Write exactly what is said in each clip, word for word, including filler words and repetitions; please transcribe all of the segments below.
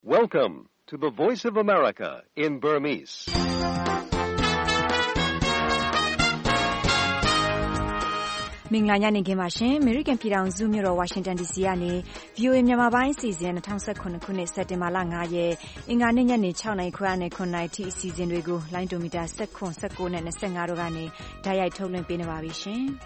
Welcome to the Voice of America in Burmese. ။မင်္ဂလာညနေခင်းပါရှင်။ American ပြည်ထောင်စုမြို့တော် Washington ဒီ စီ ကနေ ဗွီအိုအေ မြန်မာပိုင်းအစီအစဉ်၂၀၁၇ ခုနှစ်စက်တင်ဘာလ၅ရက်အင်္ဂါနေ့ညနေ၆နာရီခွဲနဲ့၇နာရီထိအစီအစဉ်တွေကိုလိုင်းဒိုမီတာ၁၇ ၁၉နဲ့၂၅တို့ကနေတိုက်ရိုက်ထုတ်လွှင့်ပေးနေပါပြီရှင်။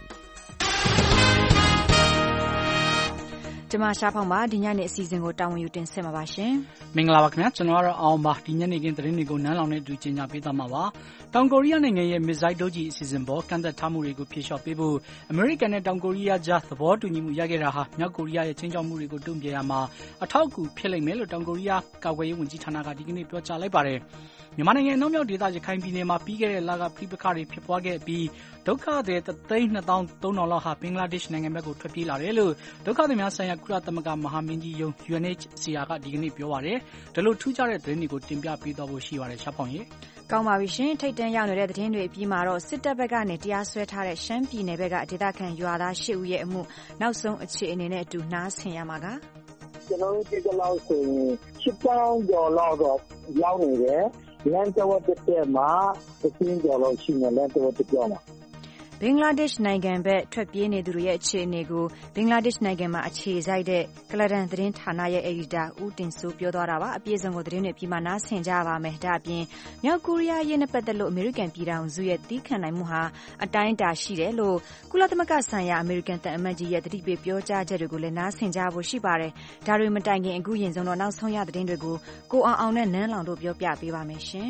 ကျွန်မရှားဖောင်ပါဒီညနေအစီအစဉ်ကိုတာဝန်ယူတင်ဆက်မှာပါရှင်။မင်္ဂလာပါခင်ဗျာကျွန်တော်ကတော့အောင်ပါဒီညနေခင်းသတင်းတွေကိုနန်းလောင်နဲ့အတူကြီးညာပေးသွားမှာပါ။တောင်ကိုရီးယားနိုင်ငံရဲ့မစ်ဇိုင်းဒုံးကျည်အစီအစဉ်ပေါ်ကန့်သက်ထားမှုတွေကိုဖြေလျှော့ပေးဖို့အမေရိကန်နဲ့တောင်ကိုရီးယားကြားသဘောတူညီမှုရခဲ့တာဟာမြောက်ကိုရီးယားရဲ့ချင်းချောက်မှုတွေကိုတုံ့ပြန်ရမှာအထောက်အကူဖြစ်လိမ့်မယ်လို့တောင်ကိုရီးယားကာကွယ်ရေးဝန်ကြီးဌာနကဒီကနေ့ပြောကြားလိုက်ပါတယ်။မြန်မာနိုင်ငံအနောက်မြောက်ဒေသရခိုင်ပြည်နယ်မှာပြီးခဲ့တဲ့လကပြိပခါတွေဖြစ်ပွားခဲ့ပြီးဒုက္ခသည်တသိန်းနှစ်သောင်းသုံးထောင်လောက်ဟာဘင်္ဂလားဒေ့ရှ်နိုင်ငံဘက်ကိုထွက်ပြေးလာတယ်လို့ဒုက္ခသည်များဆိုင်ရာကုလသမဂ္ဂမဟာမင်းကြီးရုံး U N H C R ကဒီကနေ့ပြောပါတယ်။ဒါလို့ထူးခြားတဲ့သတင်းတွေကိုတင်ပြပေးသွားဖို့ရှိပါတယ်ရှားဖောင်ရေ။ကောင်းပါပြီရှင်ထိတ်တန့်ရောက်နေတဲ့သတင်းတွေအပြီးမှာတော့စစ်တပ်ဘက်ကနေတရားစွဲထားတဲ့ရှမ်းပြည်နယ်ဘက်ကဒေသခံရွာသား၈ဦးရဲ့အမှုနောက်ဆုံးအခြေအနေနဲ့အတူနားဆင်ရမှာကကျွန်တော်တို့ဒီကလောက်ဆိုရင်ရှစ်ပေါင်းကျော်လောက်တော့ရောက်နေတယ်လမ်းတော်တက်တက်မှာတစ်စင်းကျော်လောက်ရှိနေလမ်းတော်တက်ပြောမှာဘင်္ဂလားဒေ့ရှ်နိုင်ငံဘက်ထွက်ပြေးနေသူတွေရဲ့အခြေအနေကိုဘင်္ဂလားဒေ့ရှ်နိုင်ငံမှာအခြေစိုက်တဲ့ကလဒန်သတင်းဌာနရဲ့အယ်ဒီတာဦးတင်စိုးပြောသွားတာပါအပြည့်စုံကိုသတင်းတွေပြီးမှနားဆင်ကြပါမယ်ဒါအပြင်မြောက်ကိုရီးယားရေးနဲ့ပတ်သက်လို့အမေရိကန်ပြည်ထောင်စုရဲ့တီးခံနိုင်မှုဟာအတိုင်းအတာရှိတယ်လို့ကုလသမဂ္ဂဆိုင်ရာအမေရိကန်တန်အမတ်ကြီးရဲ့တတိပေးပြောကြားချက်တွေကိုလည်းနားဆင်ကြဖို့ရှိပါတယ်ဒါတွေမတိုင်ခင်အခုရင်ဆုံးတော့နောက်ဆုံးရသတင်းတွေကိုကိုအောင်အောင်နဲ့နန်းလောင်တို့ပြောပြပေးပါမယ်ရှင်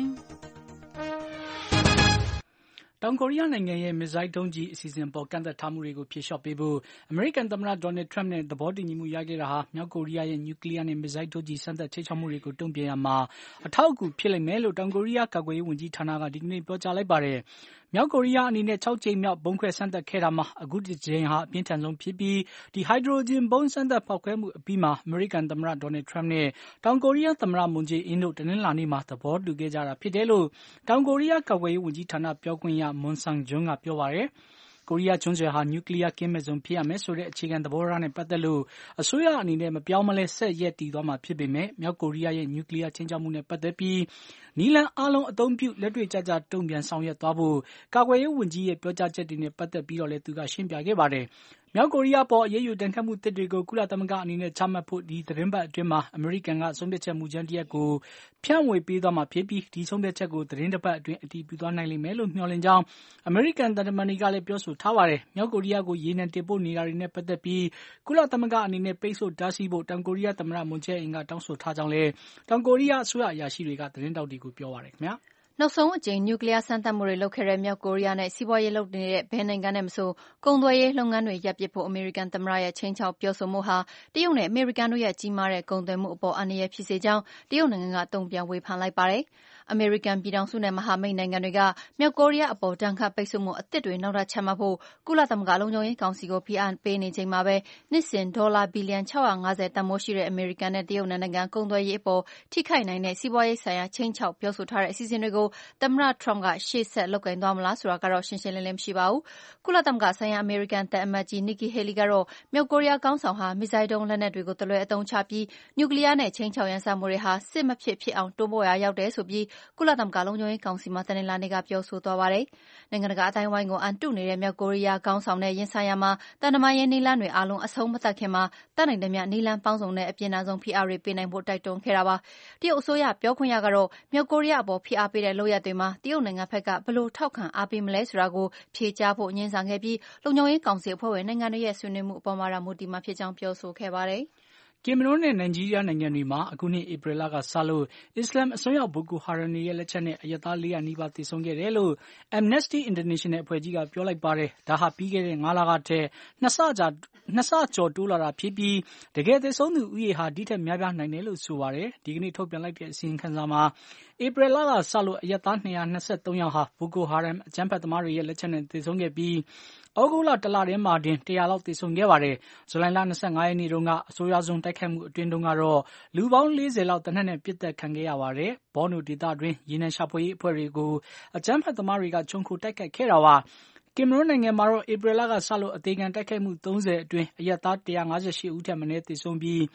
တောင်ကိုရီးယားနိုင်ငံရဲ့မစ်ဇိုင်းဒုံးကျည်အစီအစဉ်ပေါ်ကန့်သက်ထားမှုတွေကိုဖြေလျှော့ပေးဖို့အမေရိကန်သမ္မတဒေါ်နယ်ထရမ့်နဲ့သဘောတူညီမှုရခဲ့တာဟာမြောက်ကိုရီးယားရဲ့နျူကလ িয়ার နဲ့မစ်ဇိုင်းဒုံးကျည်စမ်းသပ်ချိတ်ချောက်မှုတွေကိုတုံ့ပြန်ရမှာအထောက်အကူဖြစ်လိမ့်မယ်လို့တောင်ကိုရီးယားကာကွယ်ရေးဝန်ကြီးဌာနကဒီကနေ့ပြောကြားလိုက်ပါတယ်။မြောက်ကိုရီးယားအနေနဲ့၆ကြိမ်မြောက်ဘုံခွဲစမ်းသပ်ခဲ့တာမှာအခုတစ်ကြိမ်ဟာအပြင်းထန်ဆုံးဖြစ်ပြီးဒီဟိုက်ဒရိုဂျင်ဘုံစမ်းသပ်ဖောက်ခွဲမှုအပြီးမှာအမေရိကန်သမ္မတဒေါ်နယ်ထရမ့်နဲ့တောင်ကိုရီးယားသမ္မတမွန်ဂျေအင်းတို့တနင်္လာနေ့မှာသဘောတူခဲ့ကြတာဖြစ်တယ်လို့တောင်ကိုရီးယားကာကွယ်ရေးဝန်ကြီးဌာနပြောခွင့်ရမွန်ဆန်ဂျွန်းကပြောပါတယ်။ကိုရီးယားကျွန်းဆွယ်ဟာနျူကလ িয়ার ကင်းမဲ့ဇုံဖြစ်ရမယ်ဆိုတဲ့အခြေခံသဘောထားနဲ့ပတ်သက်လို့အစိုးရအနေနဲ့မပြောင်းမလဲဆက်ရက်တည်သွားမှာဖြစ်ပေမဲ့မြောက်ကိုရီးယားရဲ့နျူကလ িয়ার ချင်းချောက်မှုနဲ့ပတ်သက်ပြီးနီလန်အားလုံးအသုံးပြုလက်တွေ့ကျကျတုံ့ပြန်ဆောင်ရွက်သွားဖို့ကာကွယ်ရေးဝန်ကြီးရဲ့ပြောကြားချက်တွေနဲ့ပတ်သက်ပြီးတော့လည်းသူကရှင်းပြခဲ့ပါတယ်။မြောက်ကိုရီးယားပေါ်အရေးယူတန်ခတ်မှုတစ်တွေကိုကုလသမဂ္ဂအနေနဲ့ချမှတ်ဖို့ဒီသတင်းပတ်အတွင်းမှာအမေရိကန်ကဆုံးဖြတ်ချက်မူကြမ်းတစ်ရပ်ကိုဖြန့်ဝေပေးသွားမှာဖြစ်ပြီးဒီဆုံးဖြတ်ချက်ကိုသတင်းတစ်ပတ်အတွင်းအတည်ပြုသွားနိုင်လိမ့်မယ်လို့မျှော်လင့်ကြောင်းအမေရိကန်သံတမန်တွေကလည်းပြောဆိုထားပါတယ်။မြောက်ကိုရီးယားကိုရေနံတင်ပို့နေတာတွေနဲ့ပတ်သက်ပြီးကုလသမဂ္ဂအနေနဲ့ပိတ်ဆို့တားဆီးဖို့တောင်ကိုရီးယားသမ္မတမွန်ဂျေအင်ကတောင်းဆိုထားကြောင်းလည်းတောင်ကိုရီးယားအစိုးရအရာရှိတွေကသတင်းတောက်တွေကိုပြောပါတယ်ခင်ဗျာ။နောက်ဆုံးအကြိမ်နျူကလ িয়ার စမ်းသပ်မှုတွေလုပ်ခဲ့တဲ့မြောက်ကိုရီးယားနဲ့စီးပွားရေးလုပ်နေတဲ့ဘယ်နိုင်ငံနဲ့မဆိုကုန်သွယ်ရေးလုပ်ငန်းတွေရပ်ပစ်ဖို့အမေရိကန်သမ္မတရဲ့ချိန်ချောက်ပြောဆိုမှုဟာတရုတ်နဲ့အမေရိကန်တို့ရဲ့ကြီးမားတဲ့ကုန်သွယ်မှုအပေါ်အန္တရာယ်ဖြစ်စေကြောင်းတရုတ်နိုင်ငံကတုံ့ပြန်ဝေဖန်လိုက်ပါတယ်။အမေရိကန်ပြည်ထောင်စုနဲ့မဟာမိတ်နိုင်ငံတွေကမြောက်ကိုရီးယားအပေါ်ဒဏ်ခတ်ပိတ်ဆို့မှုအသစ်တွေနောက်ထပ်ချမှတ်ဖို့ကုလသမဂ္ဂလုံခြုံရေးကောင်စီကိုဖိအားပေးနေချိန်မှာပဲနှစ်စဉ်ဒေါ်လာဘီလီယံ၆၅၀တန်ဖိုးရှိတဲ့အမေရိကန်နဲ့တရုတ်နိုင်ငံကုန်သွယ်ရေးအပေါ်ထိခိုက်နိုင်တဲ့စီးပွားရေးဆိုင်ရာချိန်ချောက်ပြောဆိုထားတဲ့အစီအစဉ်တွေကိုသမ္မတထရမ့်ကရှေ့ဆက်လုပ်ကိုင်သွားမလားဆိုတာကတော့ရှင်းရှင်းလင်းလင်းမရှိပါဘူး။ကုလသမဂ္ဂဆိုင်ရာအမေရိကန်သံအမတ်ကြီးနီကီဟေလီကတော့မြောက်ကိုရီးယားခေါင်းဆောင်ဟာမစ်ဇိုင်းဒုံးလက်နက်တွေကိုတလွဲအသုံးချပြီးနျူကလ িয়ার နဲ့ချိန်ချောက်ရန်စမှုတွေဟာစစ်မဖြစ်ဖြစ်အောင်တွန်းပို့ရာရောက်တယ်ဆိုပြီးကုလသမဂ္ဂလုံခြုံရေးကောင်စီမှာတနင်္လာနေ့ကပြောဆိုသွားပါတယ်။နိုင်ငံတကာအတိုင်းအဝိုင်းကိုအန်တုနေတဲ့မြောက်ကိုရီးယားခေါင်းဆောင်နဲ့ရင်ဆိုင်ရာမှာတန်တမာရေးနည်းလမ်းတွေအားလုံးအဆုံးမသတ်ခင်မှာတတ်နိုင်တဲ့မြနည်းလမ်းပေါင်းစုံနဲ့အပြင်းထန်ဆုံးဖိအားတွေပေးနိုင်ဖို့တိုက်တွန်းခဲ့တာပါ။တရုတ်အစိုးရပြောခွင့်ရကတော့မြောက်ကိုရီးယားအပေါ်ဖိအားပေးတဲ့လုပ်ရပ်တွေမှာတရုတ်နိုင်ငံဘက်ကဘယ်လိုထောက်ခံအားပေးမလဲဆိုတာကိုဖြေကြားဖို့ငြင်းဆန်ခဲ့ပြီးလုံခြုံရေးကောင်စီအဖွဲ့ဝင်နိုင်ငံတွေရဲ့ဆွေးနွေးမှုအပေါ်မှာမူတည်မှာဖြစ်ကြောင်းပြောဆိုခဲ့ပါတယ်။ကင်မရွန်းနဲ့နိုင်ဂျီးရီးယားနိုင်ငံတွေမှာအခုနှစ်ဧပြီလကစလို့အစ္စလာမ်အစွန်းရောက်ဘိုကိုဟာရမ်တွေရဲ့လက်ချက်နဲ့အရပ်သားလေးရာနီးပါးသေဆုံးခဲ့တယ်လို့ Amnesty International အဖွဲ့ကြီးကပြောလိုက်ပါတယ်။ဒါဟာပြီးခဲ့တဲ့ငါးလကထက်နှစ်ဆကြာနှစ်ဆကျော်တိုးလာတာဖြစ်ပြီးတကယ်သေဆုံးသူဦးရေဟာဒီထက်များပြားနိုင်တယ်လို့ဆိုပါတယ်။ဒီကနေ့ထုတ်ပြန်လိုက်တဲ့အစီရင်ခံစာမှာဧပြီလကစလို့အရပ်သား၂၂၃ယောက်ဟာဘိုကိုဟာရမ်အကြမ်းဖက်သမားတွေရဲ့လက်ချက်နဲ့သေဆုံးခဲ့ပြီးဩဂုတ်လတလထဲမှာတင်တရာလောက်သေဆုံးခဲ့ပါတယ်။ဇူလိုင်လ၂၅ရက်နေ့တုန်းကအဆိုးရွားဆုံးတိုက်ခိုက်မှုအတွင်းတုန်းကတော့လူပေါင်းလေးဆယ်လောက်သေနတ်နဲ့ပစ်သတ်ခံခဲ့ရပါတယ်။ဘောနိုဒေသတွင်းရေနံရှာဖွေရေးအဖွဲ့တွေကိုအကြမ်းဖက်သမားတွေကခြုံခိုတိုက်ခိုက်ခဲ့တာပါ။ကင်မရွန်းနိုင်ငံမှာတော့ဧပြီလကစလို့အသေခံတိုက်ခိုက်မှုသုံးဆယ်အတွင်းအရပ်သား၁၅၈ဦးထက်မနည်းသေဆုံးပြီး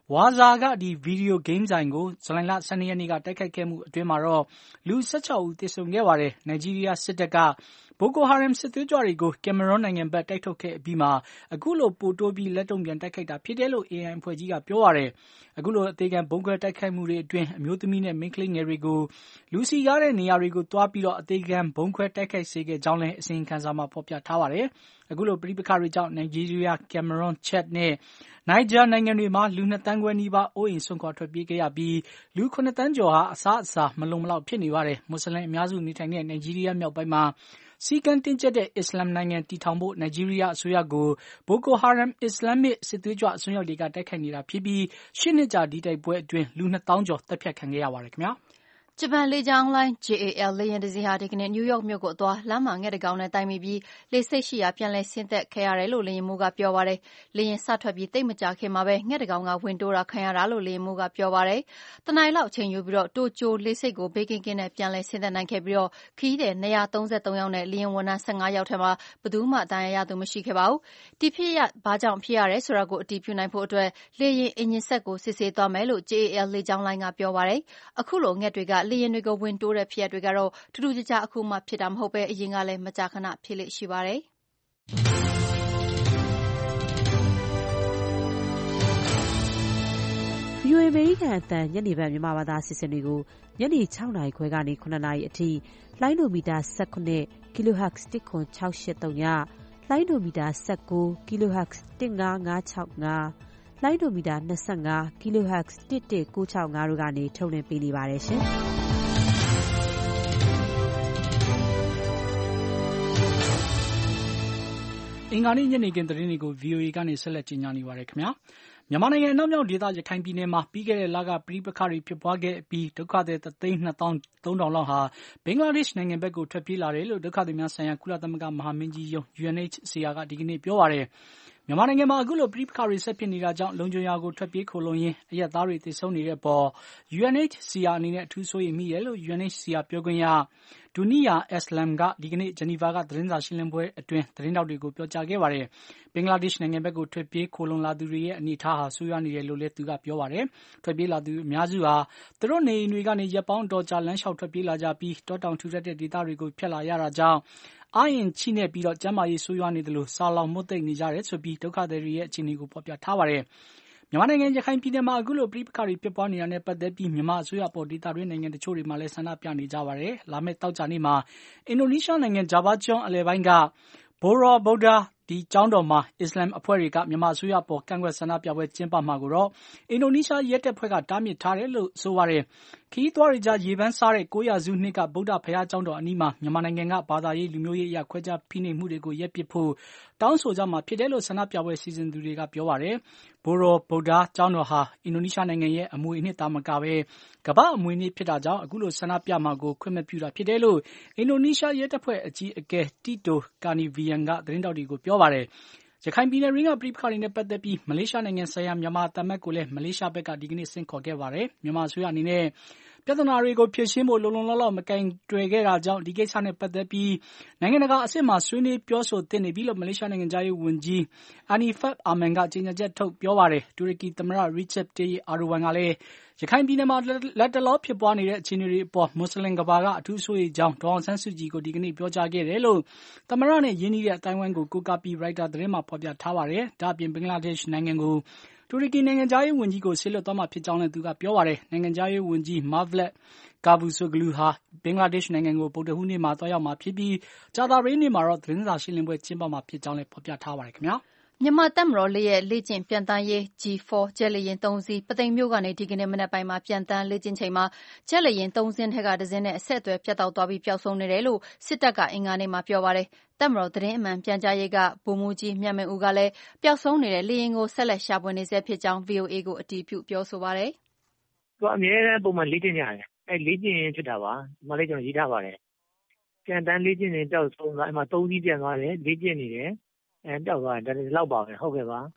ဝါဇာကဒီဗီဒီယိုဂိမ်းဆိုင်ကိုဇူလိုင်လဆယ်နှစ်ရက်နေ့ကတိုက်ခိုက်ခဲ့မှုအတွင်းမှာတော့လူ၁၆ဦးသေဆုံးခဲ့ပါတယ်။နိုင်ဂျီးရီးယားစစ်တပ်ကဘိုကိုဟာရမ်စစ်သွေးကြွတွေကိုကင်မရွန်းနိုင်ငံဘက်တိုက်ထုတ်ခဲ့အပြီးမှာအခုလိုပိုတိုးပြီးလက်တုံ့ပြန်တိုက်ခိုက်တာဖြစ်တယ်လို့ အေအိုင် အဖွဲ့ကြီးကပြောပါတယ်။အခုလိုအသေးခံဗုံးခွဲတိုက်ခိုက်မှုတွေအတွင်းအမျိုးသမီးနဲ့မိန်းကလေးငယ်တွေကိုလူစည်ကားတဲ့နေရာတွေကိုသွားပြီးတော့အသေးခံဗုံးခွဲတိုက်ခိုက်စေခဲ့ကြောင်းလည်းအစီရင်ခံစာမှာဖော်ပြထားပါတယ်။အခုလိုပဋိပက္ခတွေကြောင့်နိုင်ဂျီးရီးယား၊ကင်မရွန်း၊ချက်နဲ့နိုင်ဂျာနိုင်ငံတွေမှာလူနှစ်သန်းခွဲနီးပါးအိုးအိမ်စွန့်ခွာထွက်ပြေးခဲ့ရပြီးလူခုနှစ်သန်းကျော်ဟာအစားအစာမလုံမလောက်ဖြစ်နေပါတယ်။မွတ်စလင်အများစုနေထိုင်တဲ့နိုင်ဂျီးရီးယားမြောက်ပိုင်းမှာစည်းကမ်းတင်းကျပ်တဲ့အစ္စလာမ်နိုင်ငံတည်ထောင်ဖို့နိုင်ဂျီးရီးယားအစိုးရကိုဘိုကိုဟာရမ်အစ္စလာမစ်စစ်သွေးကြွအစွန်းရောက်တွေကတိုက်ခိုက်နေတာဖြစ်ပြီးရှစ်နှစ်ကြာဒီတိုက်ပွဲအတွင်းလူနှစ်သောင်းကျော်သတ်ဖြတ်ခံခဲ့ရပါတယ်ခင်ဗျာ။ဂျပန်လေကြောင်းလိုင်း ဂျေ အေ အယ် လေယာဉ်တစ်စီးဟာဒီကနေ့နယူးယောက်မြို့ကိုအသွားလမ်းမှာငှက်တကောင်နဲ့တိုက်မိပြီးလေဆိပ်ရှိရာပြန်လည်ဆင်းသက်ခဲ့ရတယ်လို့လေယာဉ်မှူးကပြောပါတယ်။လေယာဉ်စထွက်ပြီးသိပ်မကြာခင်မှာပဲငှက်တကောင်ကဝင်တိုးတာခံရတာလို့လေယာဉ်မှူးကပြောပါတယ်။တနာရီလောက်အချိန်ယူပြီးတော့တိုကျိုလေဆိပ်ကိုဘေးကင်းကင်းနဲ့ပြန်လည်ဆင်းသက်နိုင်ခဲ့ပြီးတော့ခရီးသည်၂၃၃ယောက်နဲ့လေယာဉ်ဝန်ထမ်း၁၅ယောက်ထဲမှာဘယ်သူမှဒဏ်ရာရသူမရှိခဲ့ပါဘူး။ဒီဖြစ်ရပ်ဘာကြောင့်ဖြစ်ရတယ်ဆိုတာကိုအတည်ပြုနိုင်ဖို့အတွက်လေယာဉ်အင်ဂျင်စက်ကိုစစ်ဆေးသွားမယ်လို့ ဂျေ အေ အယ် လေကြောင်းလိုင်းကပြောပါတယ်။အခုလိုငှက်တွေကလေယာဉ်တွေကိုဝင်တိုးတဲ့ဖြစ်ရပ်တွေကတော့ထူးထူးခြားခြားအခုမှဖြစ်တာမဟုတ်ပဲအရင်ကလည်းမကြာခဏဖြစ်လေ့ရှိပါတယ်။ဗွီအိုအေ အမေရိကန်အသံညနေပိုင်းမြန်မာဘာသာအစီအစဉ်တွေကိုညနေ၆နာရီခွဲကနေ၇နာရီအထိလိုင်းဒိုမီတာ၁၇ Kilohertz တစ်ခွန်၆၈၃ညလိုင်းဒိုမီတာ၁၉ Kilohertz တစ်၅၅၆၅လိုင်းဒိုမီတာ၂၅ Kilohertz တစ်၁၉၆၅တို့ကနေထုတ်လွှင့်ပေးနေပါတယ်ရှင်။အင်္ဂါနေ့ညနေခင်းသတင်းတွေကို ဗွီအိုအေကနေဆက်လက်ကြီးညာနေပါတယ်ခင်ဗျာ။မြန်မာနိုင်ငံအနောက်မြောက်ဒေသရခိုင်ပြည်နယ်မှာပြီးခဲ့တဲ့လကပဋိပက္ခတွေဖြစ်ပွားခဲ့အပြီးဒုက္ခသည်တစ်သိန်းနှစ်သောင်းသုံးထောင်လောက်ဟာဘင်္ဂလားဒေ့ရှ်နိုင်ငံဘက်ကိုထွက်ပြေးလာတယ်လို့ဒုက္ခသည်များဆိုင်ရာကုလသမဂ္ဂမဟာမင်းကြီးရုံး ယူအန် အိတ်ချ် စီ အာ ကဒီကနေ့ပြောပါတယ်။မြန်မာနိုင်ငံမှာအခုလိုပဋိပက္ခတွေဆက်ဖြစ်နေတာကြောင့်လုံခြုံရာကိုထွက်ပြေးခိုလှုံရင်းအရပ်သားတွေသေဆုံးနေတဲ့အပေါ် ယူအန် အိတ်ချ် စီ အာ အနေနဲ့အထူးစိုးရိမ်မိတယ်လို့ ယူအန် အိတ်ချ် စီ အာ ပြောခွင့်ရ Duniya Aslam ကဒီကနေ့ဂျနီဗာကသတင်းစာရှင်းလင်းပွဲအတွင်းသတင်းထောက်တွေကိုပြောကြားခဲ့ပါတယ်။ဘင်္ဂလားဒေ့ရှ်နိုင်ငံဘက်ကိုထွက်ပြေးခိုလှုံလာသူတွေရဲ့အနေအထားဟာဆိုးရွားနေတယ်လို့လည်းသူကပြောပါတယ်။ထွက်ပြေးလာသူအများစုဟာသူတို့နေအိမ်တွေကနေရက်ပေါင်းအတော်ကြာလမ်းလျှောက်ထွက်ပြေးလာကြပြီးတောတောင်ထူထပ်တဲ့ဒေသတွေကိုဖျက်လာရတာကြောင့်အားရင်ချိနဲ့ပြီးတော့ကျန်းမာရေးဆိုးရွားနေတယ်လို့ဆာလောင်မှုတ်သိမ့်နေကြတယ်ဆိုပြီးဒုက္ခသည်တွေရဲ့အခြေအနေကိုဖော်ပြထားပါတယ်။မြန်မာနိုင်ငံရခိုင်ပြည်နယ်မှာအခုလိုပဋိပက္ခတွေဖြစ်ပွားနေတာနဲ့ပတ်သက်ပြီးမြန်မာအစိုးရပေါ်ဒေသတွင်းနိုင်ငံတချို့တွေမှာလည်းဆန္ဒပြနေကြပါတယ်။လာမယ့်သောကြာနေ့မှာအင်ဒိုနီးရှားနိုင်ငံဂျာဗားကျွန်းအလယ်ပိုင်းကဘိုရာဗုဒ္ဓဒီကျောင်းတော်မှာအစ္စလမ်အဖွဲ့တွေကမြန်မာအစိုးရပေါ်ကန့်ကွက်ဆန္ဒပြပွဲကျင်းပမှာကိုတော့အင်ဒိုနီးရှားရဲတပ်ဖွဲ့ကတားမြစ်ထားတယ်လို့ဆိုပါတယ်။ခရီးသွားတွေကြားရေပန်းစားတဲ့ကိုးရာစုနှစ်ကဗုဒ္ဓဘုရားကျောင်းတော်အနီးမှာမြန်မာနိုင်ငံကဘာသာရေးလူမျိုးရေးအရခွဲခြားဖိနှိပ်မှုတွေကိုရပ်ပစ်ဖို့တောင်းဆိုကြမှာဖြစ်တယ်လို့ဆန္ဒပြပွဲစီစဉ်သူတွေကပြောပါတယ်။ဘိုရာဗုဒ္ဓကျောင်းတော်ဟာအင်ဒိုနီးရှားနိုင်ငံရဲ့အမွေအနှစ်သာမကပဲကမ္ဘာ့အမွေအနှစ်ဖြစ်တာကြောင့်အခုလိုဆန္ဒပြမှာကိုခွင့်မပြုတာဖြစ်တယ်လို့အင်ဒိုနီးရှားရဲတပ်ဖွဲ့အကြီးအကဲတီတိုကာနီဗီယန်ကသတင်းတောက်တွေကိုပြောပါတယ်။ရခိုင်ပြည်နယ်ရင်းကပဋိပက္ခတွေနဲ့ပတ်သက်ပြီးမလေးရှားနိုင်ငံဆိုင်ရာမြန်မာသံအမတ်ကိုလည်းမလေးရှားဘက်ကဒီကနေ့ဆင့်ခေါ်ခဲ့ပါတယ်။မြန်မာအစိုးရအနေနဲ့ပြဿနာတွေကိုဖြေရှင်းဖို့လုံလုံလောက်လောက်မကင်တွယ်ခဲ့တာကြောင့်ဒီကိစ္စနဲ့ပတ်သက်ပြီးနိုင်ငံတကာအဆင့်မှာဆွေးနွေးပြောဆိုသင့်နေပြီလို့မလေးရှားနိုင်ငံသားရေးဝန်ကြီးအာနီဖတ်အာမန်ကကြေညာချက်ထုတ်ပြောပါတယ်။တူရကီသမ္မတရီချက်တေးအာဒိုဝမ်ကလည်းရခိုင်ပြည်နယ်မှာလက်တလောဖြစ်ပွားနေတဲ့အခြေအနေတွေအပေါ်မွတ်စလင်ကဘာကအထူးစိုးရိမ်ကြောင်းဒေါ်အောင်ဆန်းစုကြည်ကိုဒီကနေ့ပြောကြားခဲ့တယ်လို့သမ္မတနဲ့ရင်းနှီးတဲ့အတိုင်းဝိုင်းကိုကိုးကားပြီးရိုက်တာသတင်းမှာဖော်ပြထားပါတယ်။ဒါ့အပြင်ဘင်္ဂလားဒေ့ရှ်နိုင်ငံကိုတူရကီနိုင်ငံသားရေးဝန်ကြီးကိုဆေလွတ်သွားမှာဖြစ်ကြောင်းလည်းသူကပြောပါတယ်။နိုင်ငံသားရေးဝန်ကြီးမာဗလက်ကာဗူဆိုဂလူဟာဘင်္ဂလားဒေ့ရှ်နိုင်ငံကိုဗုဒ္ဓဟူးနေ့မှာသွားရောက်မှာဖြစ်ပြီးကြာသပတေးနေ့မှာတော့သတင်းစာရှင်းလင်းပွဲကျင်းပမှာဖြစ်ကြောင်းလည်းဖော်ပြထားပါတယ်ခင်ဗျာ။မြန်မာတပ်မတော်ရဲ့လေ့ကျင့်ပျံသန်းရေး ဂျီ ဖောဂျက်လေယာဉ်သုံးစီးပုသိမ်မြို့ကနေဒီကနေ့မနက်ပိုင်းမှာပျံသန်းလေ့ကျင့်ချိန်မှာဂျက်လေယာဉ်သုံးစင်းထဲကတစ်စင်းနဲ့အဆက်အသွယ်ပြတ်တောက်သွားပြီးပျောက်ဆုံးနေတယ်လို့စစ်တပ်ကအင်္ဂါနေ့မှာပြောပါတယ်။တပ်မတော်သတင်းအမှန်ပြန်ကြားရေးကဗိုလ်မှူးကြီးမြတ်မင်းဦးကလည်းပျောက်ဆုံးနေတဲ့လေယာဉ်ကိုဆက်လက်ရှာဖွေနေဆဲဖြစ်ကြောင်း ဗွီအိုအေကိုအတည်ပြုပြောဆိုပါတယ်။သူကအမြဲတမ်းပုံမှန်လေ့ကျင့်ကြတယ်။အဲလေ့ကျင့်ဖြစ်တာပါ။ဒီမှာလည်းကျွန်တော်ရေးထားပါတယ်။ပျံသန်းလေ့ကျင့်နေပျောက်ဆုံးသွားအဲမှာသုံးစီးပြန်သွားတယ်လေ့ကျင့်နေတယ်အဲပျောက်သွားတယ်ဒါလည်းလောက်ပါပဲဟုတ်ကဲ့ပါဗ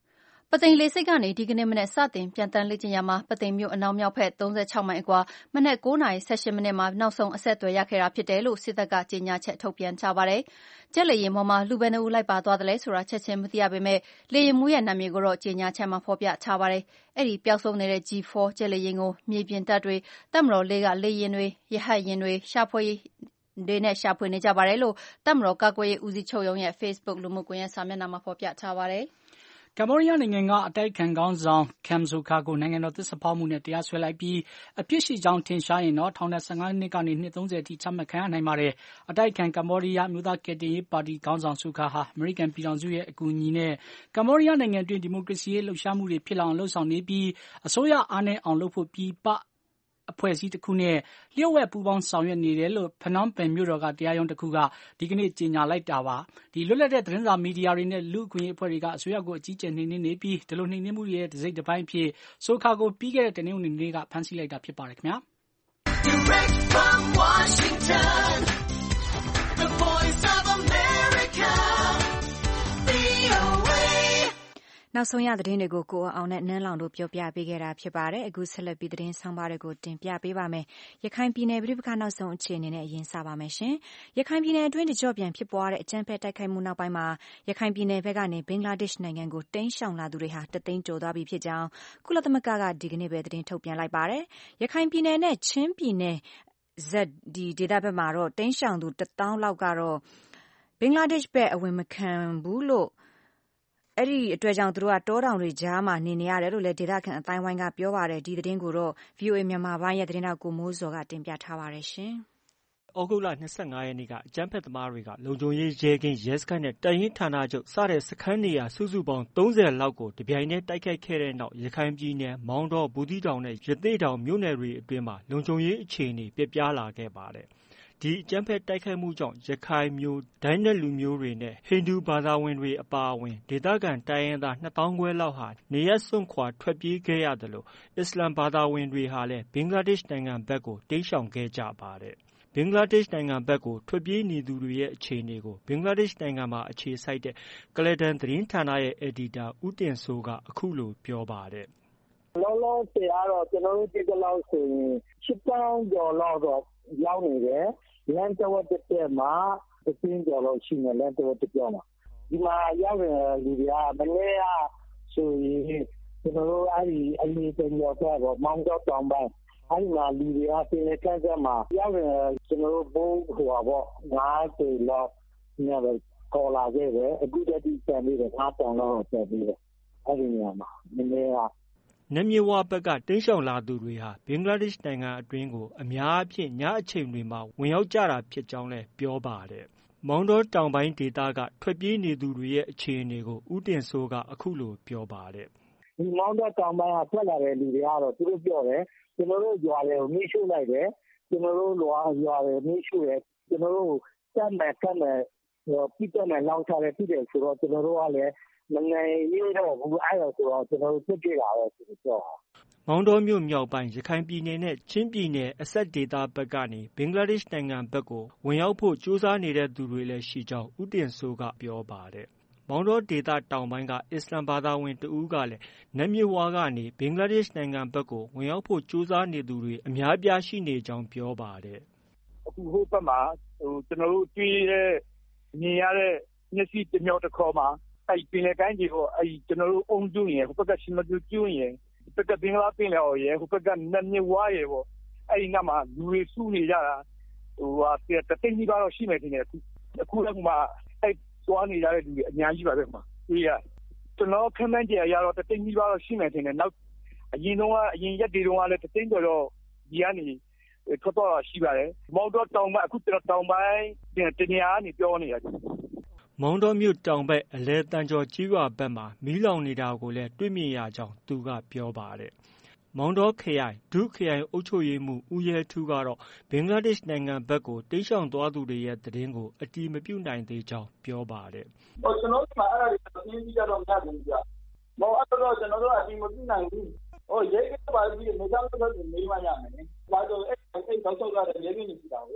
ပသိမ်လေဆိပ်ကနေဒီကနေ့မနက်စတင်ပြန်တန်းလေ့ကျင့်ရာမှာပသိမ်မြို့အနောက်မြောက်ဘက်သုံးဆယ့်ခြောက်မိုင်အကွာမနက်၉နာရီ၁၈မိနစ်မှာနောက်ဆုံးအဆက်အသွယ်ရခဲ့တာဖြစ်တယ်လို့စစ်တပ်ကကြေညာချက်ထုတ်ပြန်ထားပါတယ်။ဂျက်လေယာဉ်ပေါ်မှာလူဘယ်နှဦးလိုက်ပါသွားတယ်လဲဆိုတာချက်ချင်းမသိရပေမဲ့လေယာဉ်မှူးရဲ့နာမည်ကိုတော့ကြေညာချက်မှာဖော်ပြထားပါတယ်။အဲ့ဒီပျောက်ဆုံးနေတဲ့ ဂျီ ဖောဂျက်လေယာဉ်ကိုမြေပြင်တပ်တွေတပ်မတော်လေးကလေယာဉ်တွေရဟတ်ယာဉ်တွေရှာဖွေတွေနဲ့ရှာဖွေနေကြပါတယ်လို့တပ်မတော်ကာကွယ်ရေးဦးစီးချုပ်ရုံးရဲ့ Facebook လူမှုကွန်ရက်စာမျက်နှာမှာဖော်ပြထားပါတယ်။ကမ္ဘောဒီးယားနိုင်ငံကအတိုက်ခံခေါင်းဆောင်ခမ်ဆိုခါကိုနိုင်ငံတော်သစ္စာဖောက်မှုနဲ့တရားစွဲလိုက်ပြီးအပြစ်ရှိကြောင်းထင်ရှားရင်တော့ထောင်ဒဏ်၁၅နှစ်ကနေနှစ်၃၀အထိချမှတ်ခံရနိုင်ပါတယ်။အတိုက်ခံကမ္ဘောဒီးယားအမျိုးသားကယ်တင်ရေးပါတီခေါင်းဆောင်ဆူခါဟာအမေရိကန်ပြည်ထောင်စုရဲ့အကူအညီနဲ့ကမ္ဘောဒီးယားနိုင်ငံတွင်းဒီမိုကရေစီရေးလှုပ်ရှားမှုတွေဖြစ်လာအောင်လှုံ့ဆော်နေပြီးအစိုးရအားနည်းအောင်လုပ်ဖို့ပြည်ပအဖွဲ့အစည်းတစ်ခုနဲ့လျှို့ဝှက်ပူးပေါင်းဆောင်ရွက်နေတယ်လို့ဖနွမ်ပင်မြို့တော်ကတရားရုံးတစ်ခုကဒီကနေ့ကြေညာလိုက်တာပါ။ဒီလွတ်လပ်တဲ့သတင်းစာမီဒီယာတွေနဲ့လူ့အခွင့်အရေးအဖွဲ့တွေကအစိုးရကိုအကြီးကျယ်နှိမ်နင်းနေပြီးဒီလိုနှိမ်နင်းမှုတွေရဲ့တစ်စိတ်တစ်ပိုင်းဖြစ်ဆိုခါကိုပြီးခဲ့တဲ့တနင်္ဂနွေနေ့ကဖမ်းဆီးလိုက်တာဖြစ်ပါတယ်ခင်ဗျာ။ Direct from Washington, the voice of America, နောက်ဆုံးရသတင်းတွေကိုကိုအောင်နဲ့နန်းလောင်တို့ပြောပြပေးခဲ့တာဖြစ်ပါတယ်အခုဆက်လက်ပြီးသတင်းဆောင်ပါတွေကိုတင်ပြပေးပါမယ်ရခိုင်ပြည်နယ်ပြည်ပခါနောက်ဆုံးအခြေအနေနဲ့အရင်စပါမယ်ရှင်ရခိုင်ပြည်နယ်အတွင်းတကြော့ပြန်ဖြစ်ပွားတဲ့အကြမ်းဖက်တိုက်ခိုက်မှုနောက်ပိုင်းမှာရခိုင်ပြည်နယ်ဘက်ကနေဘင်္ဂလားဒေ့ရှ်နိုင်ငံကိုတိမ်းရှောင်လာသူတွေဟာတသိန်းကျော်သွားပြီဖြစ်ကြောင်းကုလသမဂ္ဂကဒီကနေ့ပဲသတင်းထုတ်ပြန်လိုက်ပါတယ်ရခိုင်ပြည်နယ်နဲ့ချင်းပြည်နယ်ဇက်ဒီဒေသဘက်မှာတော့တိမ်းရှောင်သူတသောင်းလောက်ကတော့ဘင်္ဂလားဒေ့ရှ်ဘက်အဝင်မခံဘူးလို့အဲ့ဒီအတွက်ကြောင့်သူတို့ကတောတောင်တွေကြားမှာနေနေရတယ်လို့လည်းဒေသခံအတိုင်းဝိုင်းကပြောပါတယ်ဒီသတင်းကိုတော့ ဗွီအိုအေ မြန်မာပိုင်းရဲ့သတင်းထောက်ကိုမိုးစောကတင်ပြထားပါတယ်ရှင်။ဩဂုတ်လ၂၅ရက်နေ့ကအကြမ်းဖက်သမားတွေကလုံခြုံရေးရဲကင်းရဲစခန်းနဲ့တပ်ရင်းဌာနချုပ်စတဲ့စခန်းနေရာစုစုပေါင်း၃၀လောက်ကိုတပြိုင်တည်းတိုက်ခိုက်ခဲ့တဲ့နောက်ရခိုင်ပြည်နယ်မောင်တောဘူးသီးတောင်နဲ့ရသေ့တောင်မြို့နယ်တွေအတွင်းမှာလုံခြုံရေးအခြေအနေပြပြလာခဲ့ပါတယ်။ဒီအကြမ်းဖက်တိုက်ခိုက်မှုကြောင့်ရခိုင်မျိုးဒိုင်းနက်လူမျိုးတွေနဲ့ဟိန္ဒူဘာသာဝင်တွေအပါအဝင်ဒေသခံတိုင်းရင်းသားနှစ်သောင်းခွဲလောက်ဟာနေရပ်စွန့်ခွာထွက်ပြေးခဲ့ရတယ်လို့အစ္စလာမ်ဘာသာဝင်တွေဟာလည်းဘင်္ဂလားဒေ့ရှ်နိုင်ငံဘက်ကိုတိမ်းရှောင်ခဲ့ကြပါတယ်။ဘင်္ဂလားဒေ့ရှ်နိုင်ငံဘက်ကိုထွက်ပြေးနေသူတွေရဲ့အခြေအနေကိုဘင်္ဂလားဒေ့ရှ်နိုင်ငံမှာအခြေစိုက်တဲ့ကလဒန်သတင်းဌာနရဲ့အယ်ဒီတာဦးတင်စိုးကအခုလိုပြောပါတယ်။လောလောဆယ်ကတော့ကျွန်တော်တို့ဒီကလောက်ဆိုရင်ရှစ်သောင်းကျော်လောက်တော့ရောက်နေတယ်လမ်းတဝက်တစ်တက်မှာတသိန်းကျော်လောက်ရှိနေလမ်းတဝက်တစ်ပြောမှာဒီမှာရောက်တဲ့လူတွေကမနေ့ကဆိုရင်ကျွန်တော်တို့အဲ့ဒီအရေးတင်ရောက်တော့မောင်တော်တောင်ပိုင်းအဲ့ဒီမှာလူတွေကပြင်လေကန်းကမှာရောက်တယ်ကျွန်တော်တို့ဘုံဟိုပါပေါ့ငါးပေလောက်ညပဲခေါ်လာခဲ့တယ်အခုတည်းကပြန်ပြီးတော့ငါးတောင်လောက်ပြန်ပြီးတော့အဲ့ဒီနေရာမှာမနေ့ကနမြဝဘက်ကတိမ်းရှောင်လာသူတွေဟာဘင်္ဂလားဒေ့ရှ်နိုင်ငံအတွင်းကိုအများအပြားညအချိန်တွေမှာဝင်ရောက်ကြတာဖြစ်ကြောင်းလည်းပြောပါတယ်။မောင်တောတောင်ပိုင်းဒေသကထွက်ပြေးနေသူတွေရဲ့အခြေအနေကိုဦးတင်စိုးကအခုလိုပြောပါတယ်။ဒီမောင်တောတောင်ပိုင်းကထွက်လာတဲ့လူတွေကတော့သူတို့ပြောတယ်ကျွန်တော်တို့ရွာတွေကိုမိရှို့လိုက်တယ်ကျွန်တော်တို့ရွာရွာတွေမိရှို့တယ်ကျွန်တော်တို့စက်မဲ့စက်မဲ့ပြည်တယ်မဲ့လောက်ထားတယ်ပြည်တယ်ဆိုတော့ကျွန်တော်တို့ကလည်းမနိုင်ရတော့ဘူးအဲ့ဒါဆိုတော့ကျွန်တော်တို့ပြစ်ပြတာပဲဆိုတော့မောင်တောမြို့မြောက်ပိုင်းရခိုင်ပြည်နယ်နဲ့ချင်းပြည်နယ်အဆက်ဒေသဘက်ကနေဘင်္ဂလားဒေ့ရှ်နိုင်ငံဘက်ကိုဝင်ရောက်ဖို့ကြိုးစားနေတဲ့သူတွေလည်းရှိကြောင်းဦးတင်စိုးကပြောပါတယ်။မောင်တောဒေသတောင်ပိုင်းကအစ္စလာမ်ဘာသာဝင်တဦးကလည်းနတ်မြဝါကနေဘင်္ဂလားဒေ့ရှ်နိုင်ငံဘက်ကိုဝင်ရောက်ဖို့ကြိုးစားနေသူတွေအများပြားရှိနေကြောင်းပြောပါတယ်။အခုဟိုဘက်မှာဟိုကျွန်တော်တို့တွေ့တဲ့မြင်ရတဲ့မျက်စိတစ်မြောက်တစ်ခေါ်မှာအဲ့ပင်လယ်ကိုင်းကြီးကိုအဲ့ကျွန်တော်တို့အုံကျွန်းရယ်ဟိုဘက်ကရှင်မကျကျွန်းရယ်ဒီဘက်ကဘင်္ဂလားပင်လယ်အော်ရယ်ဟိုဘက်ကနတ်မြဝါရယ်ပေါ့အဲ့ဒီနောက်မှာလူတွေစုနေကြတာဟိုဟာတသိန်းကြီးပါတော့ရှိမယ်ထင်တယ်အခုအခုလည်းမှအဲ့သွားနေကြတဲ့လူတွေအများကြီးပါပဲမှာတွေ့ရကျွန်တော်ခန့်မှန်းကြရတော့တသိန်းကြီးပါတော့ရှိမယ်ထင်တယ်နောက်အရင်တော့အရင်ရက်တွေတုန်းကလည်းတသိန်းကျော်တော့ဒီကနေထွက်တော့ရှိပါတယ်မောင်တော့တောင်ပိုင်းအခုတောင်ပိုင်းတနေရာကနေပြောနေရတယ်မောင်တောမြို့တောင်ဘက်အလဲတန်ကျော်ကြီးရွာဘက်မှာမီးလောင်နေတာကိုလည်းတွေ့မြင်ရကြောင်းသူကပြောပါတယ်။မောင်တောခရိုင်ဒုခရိုင်အုပ်ချုပ်ရေးမှူးဦးရဲထူးကတော့ဘင်္ဂလားဒေ့ရှ်နိုင်ငံဘက်ကိုတိမ်းရှောင်သွားသူတွေရဲ့သတင်းကိုအတည်မပြုနိုင်သေးကြောင်းပြောပါတယ်။ဟိုကျွန်တော်တို့ကအဲ့ဒါတွေအင်းကြီးကြတော့မရဘူးကြာ။မောင်အဲ့တော့ကျွန်တော်တို့အတည်မပြုနိုင်ဘူး။ဟိုရဲကပါပြီးနေကြတော့နေမှရမယ်။ဒါဆိုအဲ့အဲ့တော့ဆောက်ရတဲ့ရဲကင်းရှိတာပဲ။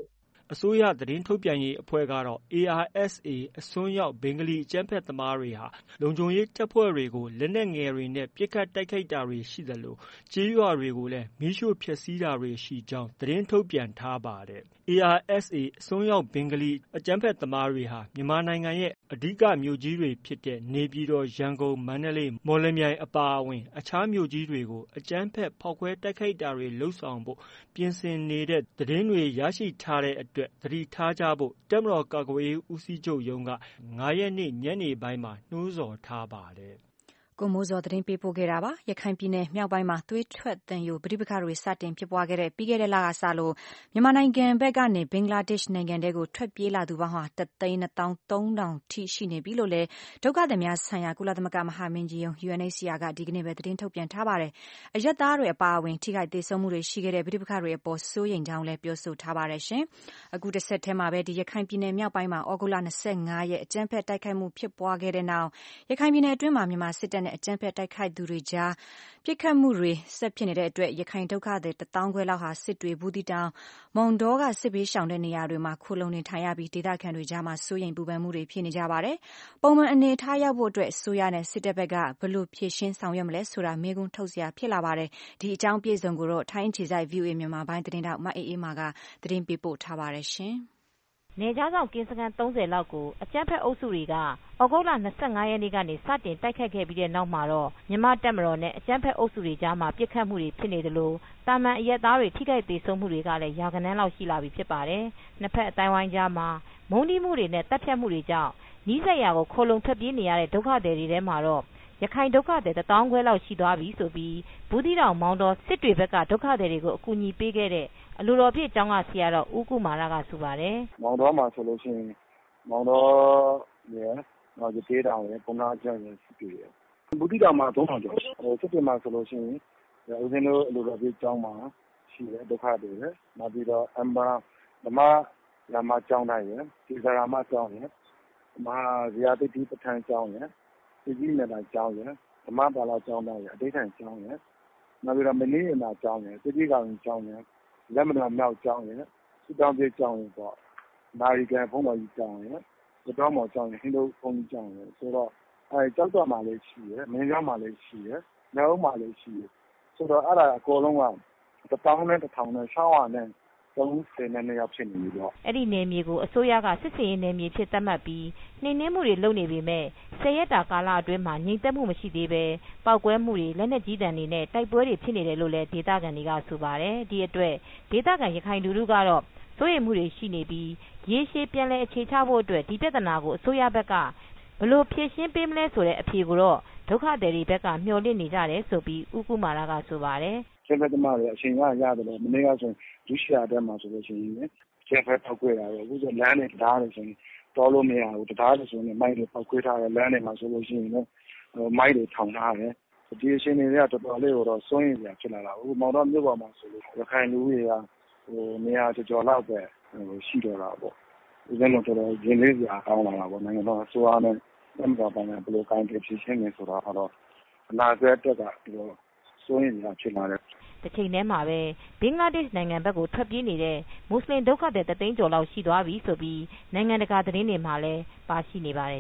အစိုးရသတင်းထုတ်ပြန်ရေးအဖွဲ့ကတော့ A R S A အစွန်းရောက်ဘင်္ဂလီအကြမ်းဖက်သမားတွေဟာလုံခြုံရေးတပ်ဖွဲ့တွေကိုလက်နက်ငယ်တွေနဲ့ပစ်ခတ်တိုက်ခိုက်တာတွေရှိသလိုကျေးရွာတွေကိုလည်းမီးရှို့ဖျက်ဆီးတာတွေရှိကြောင်းသတင်းထုတ်ပြန်ထားပါတယ်။ A R S A အစွန်းရောက်ဘင်္ဂလီအကြမ်းဖက်သမားတွေဟာမြန်မာနိုင်ငံရဲ့အဓိကမြို့ကြီးတွေဖြစ်တဲ့နေပြည်တော်၊ရန်ကုန်၊မန္တလေး၊မော်လမြိုင်အပါအဝင်အခြားမြို့ကြီးတွေကိုအကြမ်းဖက်ဖောက်ခွဲတိုက်ခိုက်တာတွေလုပ်ဆောင်ဖို့ပြင်ဆင်နေတဲ့သတင်းတွေရရှိထားတဲ့အတွက်သတိထားကြဖို့တပ်မတော်ကာကွယ်ရေးဦးစီးချုပ်ရုံးက၅ရက်နေ့ညနေပိုင်းမှာနှိုးဆော်ထားပါတယ်။ကိုမိုးဇော်သတင်းပေးပို့ခဲ့တာပါ။ရခိုင်ပြည်နယ်မြောက်ပိုင်းမှာသွေးထွက်သံယိုပဋိပက္ခတွေစတင်ဖြစ်ပွားခဲ့တဲ့ပြီးခဲ့တဲ့လကစလို့မြန်မာနိုင်ငံဘက်ကနေဘင်္ဂလားဒေ့ရှ်နိုင်ငံတဲကိုထွက်ပြေးလာသူပေါင်းဟာတစ်သိန်းနှစ်သောင်းသုံးထောင်ထိရှိနေပြီလို့လည်းဒုက္ခသည်များဆိုင်ရာကုလသမဂ္ဂမဟာမင်းကြီးရုံး U N H C R ကဒီကနေ့ပဲသတင်းထုတ်ပြန်ထားပါတယ်။အရပ်သားတွေအပါအဝင်ထိခိုက်သေဆုံးမှုတွေရှိခဲ့တဲ့ပဋိပက္ခတွေအပေါ်စိုးရိမ်ကြောင်းလည်းပြောဆိုထားပါတယ်ရှင်။အခုတစ်ဆက်တည်းမှာပဲဒီရခိုင်ပြည်နယ်မြောက်ပိုင်းမှာဩဂုတ်လ၂၅ရက်အကြမ်းဖက်တိုက်ခိုက်မှုဖြစ်ပွားခဲ့တဲ့နောက်ရခိုင်ပြည်နယ်အတွင်းမှာမြန်မာစစ်တပ်နဲ့အကြမ်းဖက်တိုက်ခိုက်သူတွေကြားပစ်ခတ်မှုတွေဆက်ဖြစ်နေတဲ့အတွက်ရခိုင်ဒုက္ခသည်တစ်သောင်းခွဲလောက်ဟာစစ်တွေဘူးသီးတောင်မောင်တောကစစ်ဘေးရှောင်တဲ့နေရာတွေမှာခိုလုံနေထိုင်ရပြီးဒေသခံတွေကြားမှာစိုးရိမ်ပူပန်မှုတွေဖြစ်နေကြပါတယ်။ပုံမှန်အနေထားရောက်ဖို့အတွက်ဆိုရနဲ့စစ်တပ်ဘက်ကဘယ်လိုဖြည့်ရှင်းဆောင်ရွက်မလဲဆိုတာမေးခွန်းထုတ်စရာဖြစ်လာပါတယ်။ဒီအကြောင်းပြည့်စုံကိုတော့ထိုင်းအခြေစိုက် V O A မြန်မာပိုင်းသတင်းတောက်မအေးအေးမာကသတင်းပေးပို့ထားပါတယ်ရှင်။နယ်ခြားစောင့်ကင်းစခန်းသုံးဆယ်လောက်ကိုအကြမ်းဖက်အုပ်စုတွေကဩဂုတ်လ၂၅ရက်နေ့ကနေစတင်တိုက်ခိုက်ခဲ့ပြီးတဲ့နောက်မှာတော့မြန်မာတပ်မတော်နဲ့အကြမ်းဖက်အုပ်စုတွေကြားမှာပစ်ခတ်မှုတွေဖြစ်နေသလိုတာမန်အရပ်သားတွေထိခိုက်သေဆုံးမှုတွေကလည်းရာဂဏန်းလောက်ရှိလာပြီဖြစ်ပါတယ်။နှစ်ဖက်အတိုင်းဝိုင်းကြားမှာမုန်းတီးမှုတွေနဲ့တပ်ဖြတ်မှုတွေကြောင့်နီးစပ်ရာကိုခိုလုံထွက်ပြေးနေရတဲ့ဒုက္ခသည်တွေထဲမှာတော့ရခိုင်ဒုက္ခသည်တစ်သောင်းခွဲလောက်ရှိသွားပြီဆိုပြီးဘူးသီးတောင်မောင်တော်စစ်တွေဘက်ကဒုက္ခသည်တွေကိုအကူအညီပေးခဲ့တဲ့အလိုတော်ပြည့်ကျောင်းကဆရာတော်ဦးကုမာရကဆိုပါတယ်။မောင်တော်မှာဆိုလို့ရှိရင်မောင်တော်ရဲ့နောက်ရသေးတောင်ရဲ့ပုံနာကျန်ရဲ့စစ်တွေရဲ့ဘူးသီးတောင်မှာသုံးထောင်ကျော်စစ်တွေမှာဆိုလို့ရှိရင်ဦးဇင်းတို့အလိုတော်ပြည့်ကျောင်းမှာရှိတဲ့ဒုက္ခတွေရဲ့နောက်ပြီးတော့အမ္ဘာဓမ္မရာမကျောင်းတိုင်းရဲ့ဒီဇာရာမကျောင်းရဲ့မဟာဇရာတိတိပဋ္ဌာန်းကျောင်းရဲ့ဒီကြီးနေတာကျောင်းရဲ့ဓမ္မပါဠိကျောင်းတိုင်းရဲ့အဋ္ဌိဌံကျောင်းရဲ့နောက်ပြီးတော့မင်းရနာကျောင်းရဲ့တိတိကောင်ကျောင်းရဲ့လက်မတော်မြောက်ကျောင်းရဲ့စုတောင်းပြကျောင်းရဲ့ပေါ့နာရီကန်ဘုံတော်ကြီးကျောင်းရဲ့သတော်မော်ကျောင်းရဲ့ဟိန္ဒုဘုံကြီးကျောင်းရဲ့ဆိုတော့အဲကျောက်တော်မှာလည်းရှိရဲ့မင်းကျောင်းမှာလည်းရှိရဲ့မြောက်မှာလည်းရှိရဲ့ဆိုတော့အဲ့ဒါအကုန်လုံးကတစ်ပေါင်းနဲ့တစ်ထောင်နဲ့၆ရာနဲ့သုံးဆယ်နဲ့နှစ်ယောက်ဖြစ်နေပြီပေါ့အဲ့ဒီနယ်မြေကိုအစိုးရကစစ်စင်ရေးနယ်မြေဖြစ်သတ်မှတ်ပြီးနှိမ်နင်းမှုတွေလုပ်နေပေမဲ့ဆယ်ရက်တာကာလအတွင်းမှာငြိမ်သက်မှုမရှိသေးပဲပောက်ကွဲမှုတွေလက်နက်ကြီးတံတွေနဲ့တိုက်ပွဲတွေဖြစ်နေတယ်လို့လည်းဒေသခံတွေကဆိုပါတယ်ဒီအတွက်ဒေသခံရခိုင်လူထုကတော့စိုးရိမ်မှုတွေရှိနေပြီးရေရှည်ပြန်လည်အခြေချဖို့အတွက်ဒီပြဿနာကိုအစိုးရဘက်ကဘယ်လိုဖြေရှင်းပေးမလဲဆိုတဲ့အဖြေကိုတော့ဒုက္ခသည်တွေဘက်ကမျှော်လင့်နေကြတယ်ဆိုပြီးဦးကုမာရကဆိုပါတယ်ကျန်တဲ့တမတွေအချိန်ကရတယ်လို့မနေ့ကဆိုဒုရှိရာတက်မှာဆိုလို့ရှိရင်ကျက်ဖက်ပောက်ကွဲတာပဲအခုဆိုလမ်းနဲ့တရားတွေဆိုရင်တော်လို့မရဘူးတရားတွေဆိုရင်မိုက်တွေပောက်ကွဲထားတယ်လမ်းတွေမှာဆိုလို့ရှိရင်လည်းမိုက်တွေထောင်ထားတယ်ဒီအချိန်တွေကတော်တော်လေးတော့စွန့်ရင်ပြဖြစ်လာတာအခုမောင်တော်မြို့ပေါ်မှာဆိုလို့ရခိုင်လူတွေကဟိုနေရာကြော်လောက်ပဲဟိုရှိတော့တာပေါ့ဦးဇင်းတို့တော်တော်ရင်းလေးစရာကောင်းလာတာပေါ့နိုင်ငံတော်အစိုးရနဲ့အမှန်တရားဘယ်လိုကိုင်းပြဖြစ်ရှင်းနေဆိုတာတော့အနာဂတ်အတွက်ကဒီလိုစိုးရင်ရဖြစ်လာတယ်တစ်ချိန်တည်းမှာပဲဘင်္ဂလားဒေ့ရှ်နိုင်ငံဘက်ကိုထွက်ပြေးနေတဲ့မွတ်စလင်ဒုက္ခသည်တစ်သိန်းကျော်လောက်ရှိသွားပြီဆိုပြီးနိုင်ငံတကာသတင်းတွေမှာလည်းပါရှိနေပါတယ်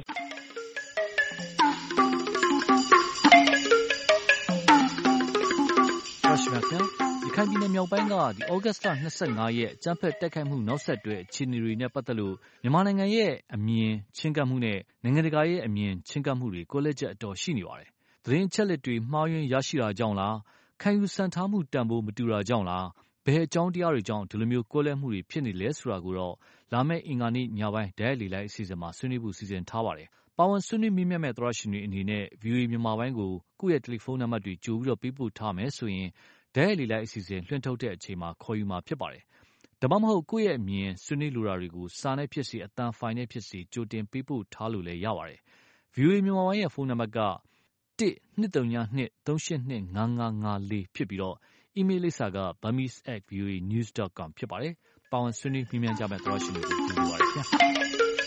ရခိုင်ပြည်နယ်မြောက်ပိုင်းကဒီဩဂတ်စ်လ၂၅ရက်အကြမ်းဖက်တိုက်ခိုက်မှုနောက်ဆက်တွဲအခြေအနေတွေနဲ့ပတ်သက်လို့မြန်မာနိုင်ငံရဲ့အမြင်ချင်းကပ်မှုနဲ့နိုင်ငံတကာရဲ့အမြင်ချင်းကပ်မှုတွေကိုလက်ချက်အတော်ရှိနေပါတယ်။သတင်းအချက်လက်တွေမှားယွင်းရရှိတာကြောင့်လားခံယူစံထားမှုတန်ဖိုးမတူတာကြောင့်လားဘယ်အကြောင်းတရားတွေကြောင့်ဒီလိုမျိုးကွဲလွဲမှုတွေဖြစ်နေလဲဆိုတာကိုတော့လာမယ့်အင်္ဂါနေ့ညပိုင်းဒိုင်လေလိုက်အစီအစဉ်မှာဆွေးနွေးဖို့စီစဉ်ထားပါတယ်။ပါဝင်ဆွေးနွေးမိမြတ်မဲ့သရရှင်တွေအနေနဲ့ V O A မြန်မာပိုင်းကိုကိုယ့်ရဲ့တယ်လီဖုန်းနံပါတ်တွေကြိုပြီးတော့ပေးပို့ထားမယ်ဆိုရင်ဒိုင်လေလိုက်အစီအစဉ်လွှင့်ထုတ်တဲ့အချိန်မှာခေါ်ယူမှာဖြစ်ပါတယ်။ဒါမှမဟုတ်ကိုယ့်ရဲ့အမြင်ဆွေးနွေးလိုတာတွေကိုစာနဲ့ဖြစ်စေအသံဖိုင်နဲ့ဖြစ်စေကြိုတင်ပေးပို့ထားလို့လည်းရပါတယ်။ V O A မြန်မာပိုင်းရဲ့ဖုန်းနံပါတ်ကတစ် နှစ် သုံး ည နှစ် သုံး ရှစ် နှစ် ငါး ငါး ငါး လေးဖြစ်ပြီးတော့အီးမေးလ်လိပ်စာက burmese at voanews dot com ဖြစ်ပါတယ်။ပါဝင်ဆွေးနွေးမြင်ကြမဲ့သရရှင်တွေကိုကြိုဆိုပါရစေခင်ဗျာ။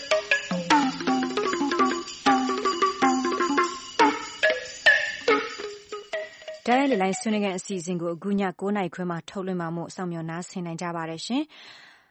ဒိုင်လေလိုက်ဆွေးနွေးခန်းအစီအစဉ်ကိုအခုညကိုးနာရီခွဲမှာထုတ်လွှင့်မှာမို့စောင့်မျှော်နားဆင်နိုင်ကြပါတယ်ရှင်။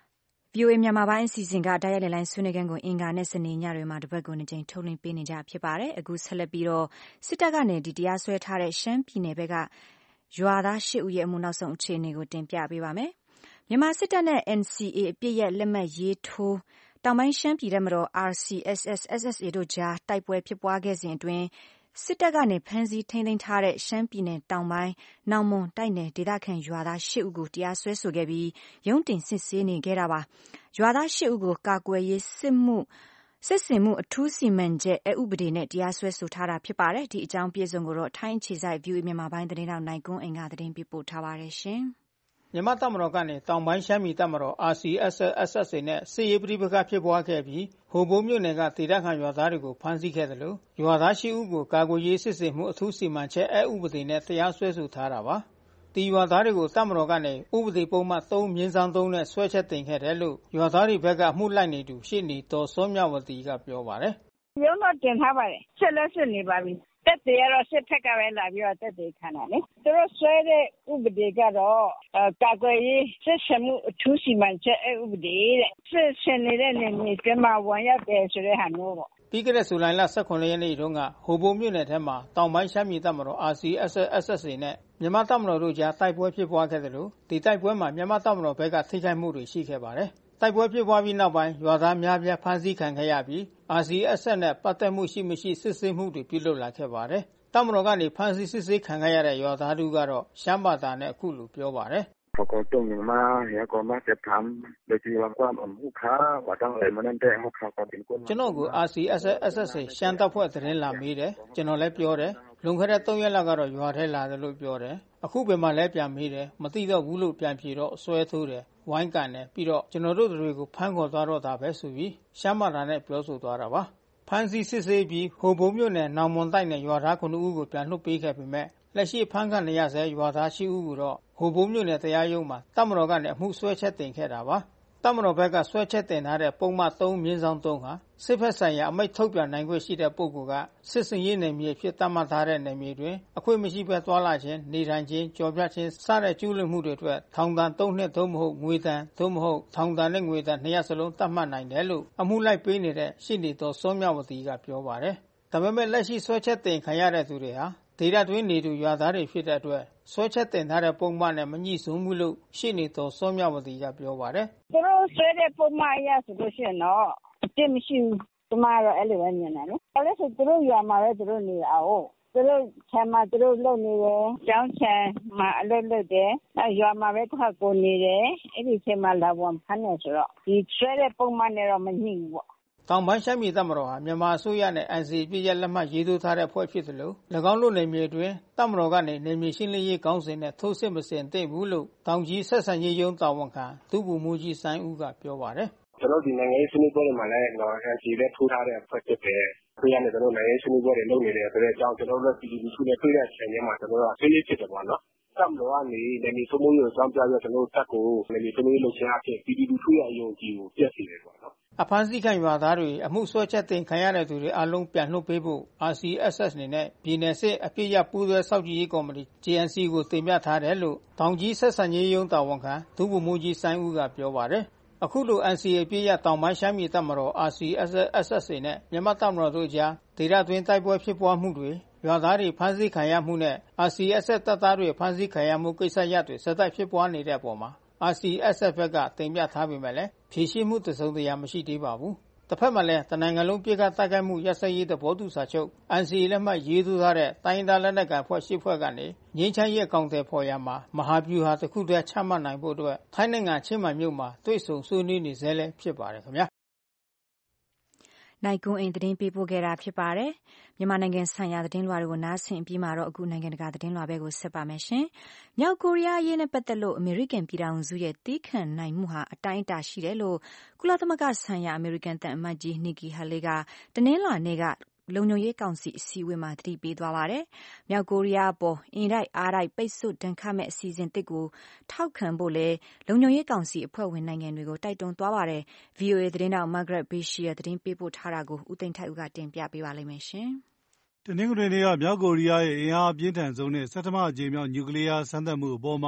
ဗီအိုအေ မြန်မာပိုင်းအစီအစဉ်ကတိုက်ရိုက်လိုင်းဆွေးနွေးခန်းကိုအင်္ဂါနဲ့စနေညတွေမှာတပတ်ကိုနှစ်ကြိမ်ထုတ်လွှင့်ပေးနေကြဖြစ်ပါတယ်။အခုဆက်လက်ပြီးတော့စစ်တပ်ကနေဒီတရားစွဲထားတဲ့ရှမ်းပြည်နယ်ဘက်ကရွာသား၈ဦးရဲ့အမှုနောက်ဆုံးအခြေအနေကိုတင်ပြပေးပါမယ်။မြန်မာစစ်တပ်နဲ့ N C A အပြစ်ရဲ့လက်မှတ်ရေးထိုးတောင်ပိုင်းရှမ်းပြည်တပ်မတော် R C S S S S A တို့ကြားတိုက်ပွဲဖြစ်ပွားခဲ့စဉ်အတွင်းစစ်တပ်ကနေဖမ်းဆီးထိန်းသိမ်းထားတဲ့ရှမ်းပြည်နယ်တောင်ပိုင်းနောင်မွန်တိုက်နယ်ဒေသခံရွာသား၈ဦးကိုတရားစွဲဆိုခဲ့ပြီးရုံးတင်စစ်ဆေးနေခဲ့တာပါ။ရွာသား၈ဦးကိုကာကွယ်ရေးစစ်မှုစစ်စင်မှုအထူးစီမံချက်အဥပဒေနဲ့တရားစွဲဆိုထားတာဖြစ်ပါတယ်။ဒီအကြောင်းပြည့်စုံကိုတော့ထိုင်းအခြေစိုက် ဗီအိုအေ မြန်မာပိုင်းသတင်းထောက်နိုင်ကွန်းအိမ်ကသတင်းပေးပို့ထားပါတယ်ရှင်။မြန်မာတပ်မတော်ကနေတောင်ပိုင်းရှမ်းပြည်တပ်မတော် R C S S S S A နဲ့စစ်ရေးပဋိပက္ခဖြစ်ပွားခဲ့ပြီးဟိုဘိုးမြို့နယ်ကဒေသခံရွာသားတွေကိုဖမ်းဆီးခဲ့တယ်လို့ရွာသား၈ဦးကိုကာကွယ်ရေးစစ်စင်မှုအထူးစီမံချက်အဥပဒေနဲ့တရားစွဲဆိုထားတာပါ။ဒီရွာသားတွေကိုတပ်မတော်ကနေဥပဒေပုံမှန်၃မြင်းဆောင်၃နဲ့ဆွဲချက်တင်ခဲ့တယ်လို့ရွာသားတွေဘက်ကမှုလိုက်နေသူရှေ့နေတော်စောမြဝတီကပြောပါတယ်။ရုံးတော့တင်ထားပါတယ်။ဆက်လက်စစ်နေပါပြီ။တက်တယ်ကတော့စစ်ဖက်ကပဲလာပြီးတော့တက်တယ်ခံတာလေသူတို့ဆွဲတဲ့ဥပဒေကတော့ကာကွယ်ရေးစစ်စမှုအထူးစီမံချက်ဥပဒေတဲ့စစ်စင်နေတဲ့နေမြေကျမဝန်ရတယ်ဆိုတဲ့ဟာမျိုးပေါ့ပြီးခဲ့တဲ့ဇူလိုင်လ၁၇ရက်နေ့တုန်းကဟိုဘိုမြို့နယ်ထဲမှာတောင်ပိုင်းရှမ်းပြည်တပ်မတော် R C S S S A နဲ့မြန်မာတပ်မတော်တို့ကြားတိုက်ပွဲဖြစ်ပွားခဲ့တယ်လို့ဒီတိုက်ပွဲမှာမြန်မာတပ်မတော်ဘက်ကထိခိုက်မှုတွေရှိခဲ့ပါတယ်တိုက်ပွဲဖြစ်ပွားပြီးနောက်ပိုင်းရွာသားများပြားဖမ်းဆီးခံခဲ့ရပြီး R C S S နဲ့ပတ်သက်မှုရှိမရှိစစ်ဆေးမှုတွေပြုလုပ်လာခဲ့ပါတယ်။တပ်မတော်ကနေဖမ်းဆီးစစ်ဆေးခံခဲ့ရတဲ့ရွာသားတို့ကတော့ရှမ်းဘာသာနဲ့အခုလိုပြောပါတယ်။ပကောတုံမှာရကောမတက်ထမ်လေဒီဝမ်ကွမ်အမှုခါဝတန်းလေမနန်တဲ့မှုခါကတင်ကိုကျွန်တော်ကို R C S S S ရှမ်းတပ်ဖွဲ့သတင်းလာမေးတယ်ကျွန်တော်လည်းပြောတယ်လွန်ခဲ့တဲ့၃ရက်လောက်ကတော့ရွာထဲလာတယ်လို့ပြောတယ်အခုပဲမှလည်းပြန်မေးတယ်မသိတော့ဘူးလို့ပြန်ဖြေတော့ဆွဲထိုးတယ်ဝိုင်းကန်တယ်ပြီးတော့ကျွန်တော်တို့တွေကိုဖမ်းခေါ်သွားတော့တာပဲဆိုပြီးရှမ်းဘာသာနဲ့ပြောဆိုသွားတာပါဖမ်းဆီးစစ်ဆေးပြီးဟိုဘုံမြို့နယ်နောင်မွန်တိုက်နယ်ရွာသားခုနှစ်ဦးကိုပြန်လွှတ်ပေးခဲ့ပေမဲ့လက်ရှိဖမ်းခံနေရဆဲရွာသား၈ဦးကိုတော့ဟိုဘုံမြို့နယ်တရားရုံးမှာတပ်မတော်ကနေအမှုဆွဲချက်တင်ခဲ့တာပါတပ်မတော်ဘက်ကဆွဲချက်တင်ထားတဲ့ပုံမှန်၃မြင်းဆောင်၃ဟာစစ်ဖက်ဆိုင်ရာအမိန့်ထုတ်ပြန်နိုင်ခွင့်ရှိတဲ့ပုဂ္ဂိုလ်ကစစ်စင်ရေးနယ်မြေဖြစ်သတ်မှတ်ထားတဲ့နယ်မြေတွင်အခွင့်မရှိဘဲသွားလာခြင်းနေထိုင်ခြင်းကြော်ပြခြင်းစတဲ့ကျူးလွန်မှုတွေအတွက်ထောင်ဒဏ်၃နှစ်သို့မဟုတ်ငွေဒဏ်သို့မဟုတ်ထောင်ဒဏ်နဲ့ငွေဒဏ်နှစ်ရပ်စလုံးသတ်မှတ်နိုင်တယ်လို့အမှုလိုက်ပေးနေတဲ့ရှင်းနေတော်စောမြဝတီကပြောပါတယ်။ဒါပေမဲ့လက်ရှိဆွဲချက်တင်ခံရတဲ့သူတွေဟာဒေသတွင်းနေသူရွာသားတွေဖြစ်တဲ့အတွက်ဆွဲချက်တင်ထားတဲ့ပုံမှန်နဲ့မညှိစုံမှုလို့ရှင်းနေတော်စောမြဝတီကပြောပါတယ်။သူတို့ဆွဲတဲ့ပုံမှန်အရဆိုလို့ရှိရင်တော့အပြစ်မရှိဘူး။ဒီမှာတော့အဲ့လိုပဲမြင်တယ်နော်။အဲ့ဒါဆိုသူတို့ရွာမှာပဲသူတို့နေတာဟုတ်။သူတို့ဆံမှာသူတို့လုပ်နေတယ်။ကျောင်းဆံမှာအလုပ်လုပ်တယ်။အဲ့ရွာမှာပဲတစ်ခါကိုနေတယ်။အဲ့ဒီချိန်မှာလာဝန်ဖမ်းနေဆိုတော့ဒီဆွဲတဲ့ပုံမှန်နဲ့တော့မညှိဘူးပေါ့။တောင်ပိုင်းရှမ်းပြည်တပ်မတော်ဟာမြန်မာအစိုးရနဲ့ N C A ပြည့်ရလက်မှတ်ရေးထိုးထားတဲ့ဖွဲ့ဖြစ်သလို၎င်းတို့နယ်မြေတွင်တပ်မတော်ကနေနယ်မြေရှင်းလင်းရေးကောင်းစဉ်နဲ့ထိုးစစ်မစင်သိဘူးလို့တောင်ကြီးဆက်ဆံရေးရုံးတာဝန်ခံဒုဗိုလ်မှူးကြီးစိုင်းဦးကပြောပါတယ်။ကျွန်တော်ဒီနိုင်ငံရေးဆွေးနွေးပွဲတွေမှာလည်းတော့ N C A နဲ့ထိုးထားတဲ့ဖွဲ့ဖြစ်တယ်။ပြည်ရနေကျွန်တော်နိုင်ငံရေးဆွေးနွေးပွဲတွေလုပ်နေတယ်ဆိုတဲ့အကြောင်းကျွန်တော်တို့ပြည်သူ့ဆွေးနွေးတွေ့တဲ့အချိန်မှာကျွန်တော်တို့ဆွေးနွေးဖြစ်တယ်ပေါ့နော်။တပ်မတော်ကနေနယ်မြေစိုးမိုးရေးကိုကြောင်းပြပြီးကျွန်တော်တို့တပ်ကိုနယ်မြေစိုးမိုးရေးလုပ်ချင်အဖြစ်ပြည်သူ့ဆွေးနွေးအယုံကြည်ကိုပြည့်စုံတယ်ပေါ့နော်အဖမ်းဆီးခံရွာသားတွေအမှုဆွဲချက်တင်ခံရတဲ့သူတွေအလုံးပြန်လွှတ်ပေးဖို့ R C S S နေနဲ့ပြည်နယ်စစ်အပြည့်ရပူးသွဲစောင့်ကြည့်ရေးကော်မတီ J N C ကိုတင်ပြထားတယ်လို့တောင်ကြီးဆက်ဆံရေးရုံးတာဝန်ခံဒုဗိုလ်မှူးကြီးစိုင်းဦးကပြောပါတယ်အခုလို N C A ပြည့်ရတောင်ပိုင်းရှမ်းပြည်တပ်မတော် R C S S နဲ့မြန်မာတပ်မတော်တို့ကြားဒေသတွင်းတိုက်ပွဲဖြစ်ပွားမှုတွေရွာသားတွေဖမ်းဆီးခံရမှုနဲ့ R C S S တပ်သားတွေဖမ်းဆီးခံရမှုကိစ္စရပ်တွေဆက်တိုက်ဖြစ်ပွားနေတဲ့အပေါ်မှာR C S S ဘက်ကတင်ပြထားပေမဲ့လည်းဖြေရှင်းမှုတစုံတရာမရှိသေးပါဘူး။တစ်ဖက်မှာလည်းတနိုင်ငံလုံးပြည်ကတိုက်ခိုက်မှုရပ်စဲရေးသဘောတူစာချုပ် N C A လက်မှတ်ရေးထိုးထားတဲ့တိုင်းဒေသလက်နက်ကိုင်ဖွဲ့ရှစ်ဖွဲ့ကနေငြိမ်းချမ်းရေးအကောင့်တွေဖော်ရမှာမဟာဗျူဟာတစ်ခုတည်းချမှတ်နိုင်ဖို့အတွက်ထိုင်းနိုင်ငံချင်းမိုင်မြို့မှာတွေ့ဆုံဆွေးနွေးနေဆဲလည်းဖြစ်ပါတယ်ခင်ဗျာ။နိုင်ကွန်းအိမ်သတင်းပေးပို့ခဲ့တာဖြစ်ပါတယ်။မြန်မာနိုင်ငံဆိုင်ရာသတင်းလွှာတွေကိုနားဆင်ပြီးမှတော့အခုနိုင်ငံတကာသတင်းလွှာဘက်ကိုဆက်ပါမယ်ရှင်။မြောက်ကိုရီးယားအရေးနဲ့ပတ်သက်လို့အမေရိကန်ပြည်ထောင်စုရဲ့တီးခန့်နိုင်မှုဟာအတိုင်းအတာရှိတယ်လို့ကုလသမဂ္ဂဆိုင်ရာအမေရိကန်သံအမတ်ကြီး Nikki Haley ကတနင်္လာနေ့ကလုံခြုံရေးကောင်စီအစည်းအဝေးမှာသတိပေးသွားပါတယ်။မြောက်ကိုရီးယားအပေါ်အင်တိုက်အားတိုက်ပိတ်ဆို့ဒဏ်ခတ်မဲ့အစီအစဉ်တစ်ကိုထောက်ခံဖို့လဲလုံခြုံရေးကောင်စီအဖွဲ့ဝင်နိုင်ငံတွေကိုတိုက်တွန်းသွားပါတယ်။ V O A သတင်းတောက် Margaret Bashir သတင်းပေးပို့ထားတာကိုဦးသိန်းထိုက်ဦးကတင်ပြပေးပါလိမ့်မယ်ရှင်။တနင်္ဂနွေနေ့ကမြောက်ကိုရီးယားရဲ့အင်အားအပြင်းထန်ဆုံးနဲ့ဆဋ္ဌမအကြိမ်မြောက်နျူကလီးယားစမ်းသပ်မှုအပေါ်မှာ